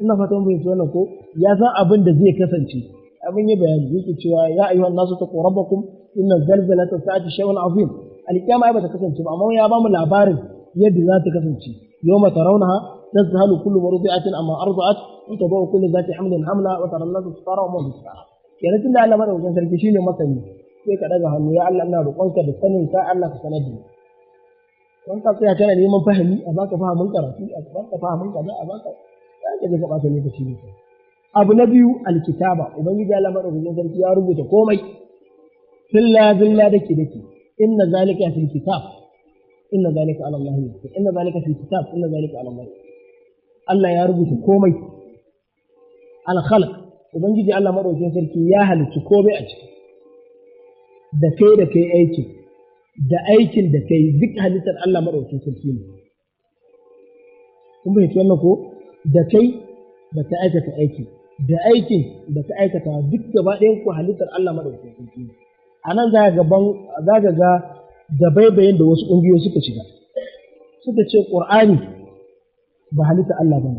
ina fatan bai wannan ko ya san abin da zai kasance abin ya bayani yake cewa ya ayyuhan nasu taqu rabbakum inna zalzalata sa'ati shay'un azim alkiyama ai bata kasance ba amma ya ba mu labarin yadda za ta kasance yawma tarawnaha tazhalu kullu murdi'atin amma arda'at wa tadau kullu zati hamlin hamla wa tara an-nasu sukara wa ma bisara kenan tunda Allah madaukakin sarki shine masani sai ka daga hannu ya Allah ina roƙonka da sanin ka Allah ka sanar da ni don ka tsaya kana neman fahimi a baka fahimin karatu a baka fahimin kaza a baka ya ga bata lokaci ne abu na biyu alkitaba ubangiji Allah madaukakin sarki ya rubuta komai billa dake inna zalika fil kitab inna zalika ala Allah inna zalika fil kitab inna zalika ala Allah Allah ya rubuta komai al khalq ubangiji Allah madaukakin sarki ya halicci komai a ciki da kai aiki da aikin da kai duk halittar Allah madaukakin sarki ne kun bai wannan ko da kai da ka aikata aiki da aikin da ka aikata duk gaba ɗayan ku halittar Allah madaukakin sarki ne anan za ga da baibayin da wasu ƙungiyoyi suka shiga suka ce Qur'ani ba halitta Allah bane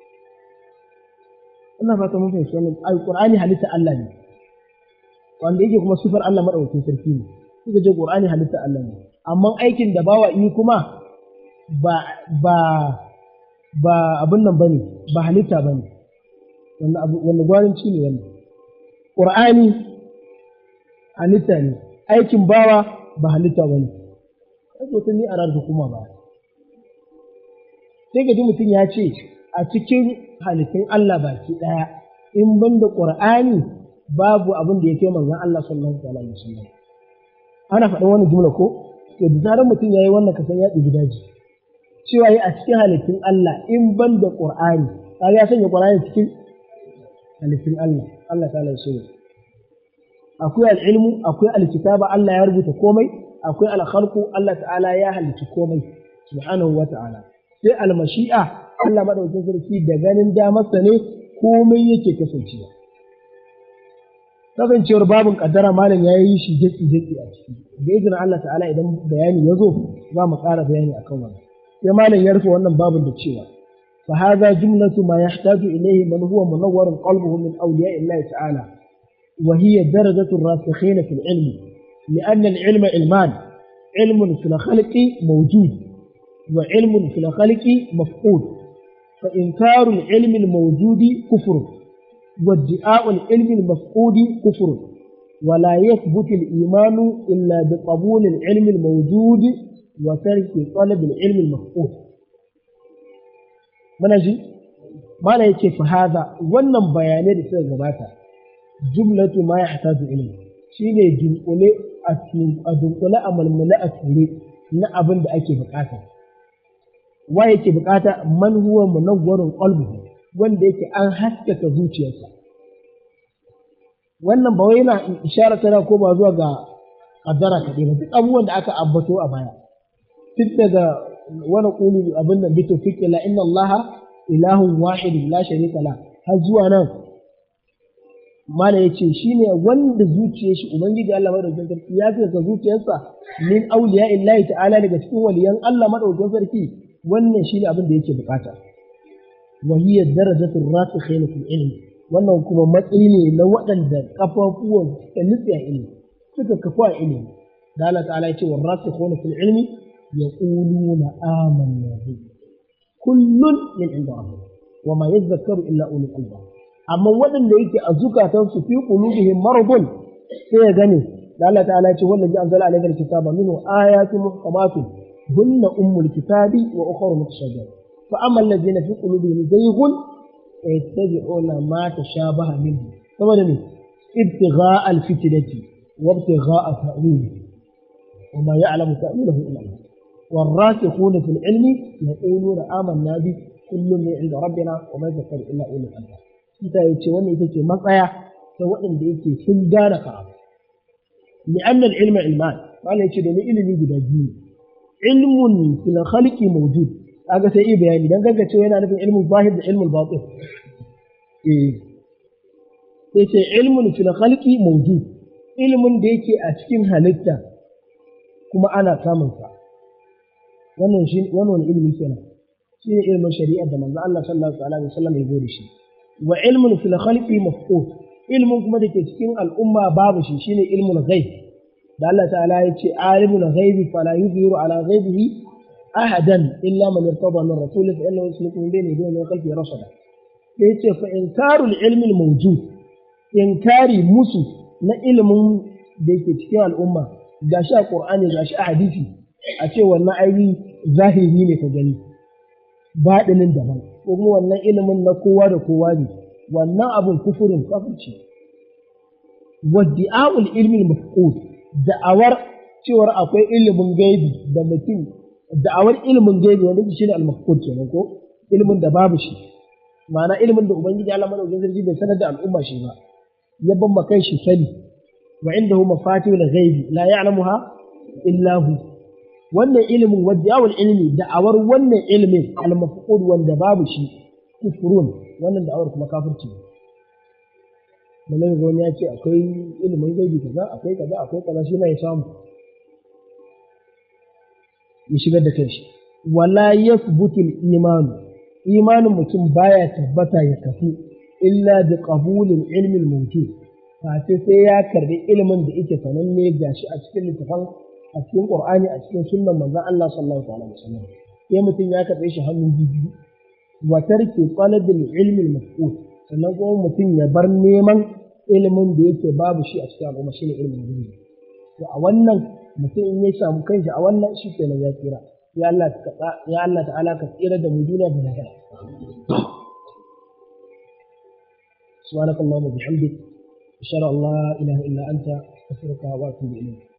ina fata mun fahimci wannan Qur'ani halitta Allah ne wanda yake kuma sifar Allah madaukakin sarki ne suka ce Qur'ani halitta Allah ne amma aikin da bawa yi kuma ba abin nan bane ba halitta bane wannan gwaranci ne wannan Qur'ani halitta ne aikin bawa ba halitta bane sai mutum ni a ran hukuma ba sai ga mutum ya ce a cikin halittun Allah baki daya in banda Qur'ani babu abin da yake manzon Allah sallallahu alaihi wasallam ana faɗin wannan jumla ko to da zarar mutum yayi wannan kasan ya ɗibi daji cewa yi a cikin halittun Allah in banda Qur'ani kaga ya sanya Qur'ani cikin halittun Allah Allah ta'ala ya so akwai al'ilmu akwai alkitaba Allah ya rubuta komai akwai alkhalqu Allah ta'ala ya halicci komai subhanahu wa ta'ala sai almashi'a Allah madaukakin sarki da ganin damarsa ne komai yake kasancewa kasancewar babin kaddara malam ya yi shi jaki a ciki da izinin Allah ta'ala idan bayani ya zo za mu ƙara bayani akan wannan sai malam ya rufe wannan babin da cewa fa hadha jumlatu ma yahtaju ilayhi man huwa munawwarun qalbuhu min awliya'i Allah ta'ala وهي درجة الراسخين في العلم لأن العلم علمان علم في الخلق موجود وعلم في الخلق مفقود فإنكار العلم الموجود كفر وادعاء العلم المفقود كفر ولا يثبت الإيمان إلا بقبول العلم الموجود وترك طلب العلم المفقود منجي ما لا يكفي هذا ونم بيانات سيغباتا jumlatu ma yahtaju ilayhi shine dunkule a dunkule a malmula a ture na abin da ake bukata wa yake bukata man huwa munawwarun qalbuhu wanda yake an haskaka zuciyarsa wannan ba wai yana isharar tana ko ba zuwa ga kaddara kadai ba duk abubuwan da aka ambato a baya duk daga wani qulu abin nan bi tawfiqi la inna allaha ilahun wahid la sharika la har zuwa nan mala yace shine wanda zuciyar shi ubangiji Allah madaukakin sarki ya tsaka zuciyarsa min awliya illahi ta'ala daga cikin waliyan Allah madaukakin sarki wannan shine abin da yake bukata wa hiya darajatu rasikhina fil ilm wannan kuma matsayi ne na waɗanda kafafuwan suka nutsa ilimi suka kafa ilimi da Allah ta'ala yace wa rasikhuna fil ilmi yaquluna amanna bi kullun min inda rabbina wa ma yadhakkaru illa ulul albab amma waɗanda yake a zukatansu fi qulubihim maradun sai ya gane da Allah ta'ala ya ce wallazi anzala alayka alkitaba minhu ayatun muhkamatun hunna ummul kitabi wa ukhra mutashabihat fa amma allazina fi qulubihim zayghun yattabi'una ma tashabaha minhu saboda ne ibtigha'a alfitnati wa ibtigha'a ta'wili wa ma ya'lamu ta'wilahu illa Allah والراسخون في العلم يقولون آمنا به كل من عند ربنا وما يذكر إلا أولو الألباب ita ya ce wannan ita ce matsaya ta waɗanda yake sun gane karatu li'anna al-ilma ilman wala yace domin ilimi guda biyu ilmun fil khalqi mawjud kaga sai yi bayani dan kaga cewa yana nufin ilmul zahir da ilmul batin sai ce ilmun fil khalqi mawjud ilmin da yake a cikin halitta kuma ana samun sa wannan ilimi kenan shine ilmin shari'a da manzo Allah sallallahu alaihi wasallam ya gode shi wa ilmun fil khalqi mafqud ilmin kuma dake cikin al'umma babu shi shine ilmul ghaib da Allah ta'ala ya ce alimul ghaibi fala yuzhiru ala ghaibihi ahadan illa man irtada min rasul fa innahu yusliku min bayni yadayhi wa khalfihi rasada yace fa inkarul ilmi al mawjud inkari musu na ilmin da yake cikin al'umma gashi a qur'ani gashi a hadisi a ce wannan aini zahiri ne ka gani baɗinin daban ko kuma wannan ilimin na kowa da kowa ne wannan abun kufurin kafirci waddi'a'ul ilmi al-mafqud da'awar cewar akwai ilimin gaibi da mutum da'awar ilimin gaibi wanda shi ne al-mafqud kenan ko ilimin da babu shi ma'ana ilimin da ubangiji Allah madaukakin sarki bai sanar da al'umma shi ba ya ban makai shi sani wa indahu mafatihul ghaibi la ya'lamuha illa hu wannan ilimin wadiyawul ilmi da'awar wannan ilimin al-mafqud wanda babu shi kufrun wannan da'awar kuma kafirci ne nan ga wani ya ce akwai ilimin gaibi kaza akwai kaza shi mai samu ya shigar da kanshi wala yathbutul imanin mutum baya tabbata ya kafu illa bi qabulil ilmi al-mawjud sai ya karbi ilimin da yake sananne gashi a cikin littafin a cikin Qur'ani a cikin sunnan manzon Allah sallallahu alaihi wasallam sai mutum ya karbe shi hannun biyu wa tarki talabil ilmi al-mafqud sannan kuma mutum ya bar neman ilimin da yake babu shi a cikin al'umma shine ilimin gaibi to a wannan mutum in ya samu kanshi a wannan shi kenan ya tsira ya Allah ta'ala ka tsira da mu duniya da lahira subhanakallahumma bihamdik ashhadu an la ilaha illa anta astaghfiruka wa atubu ilayk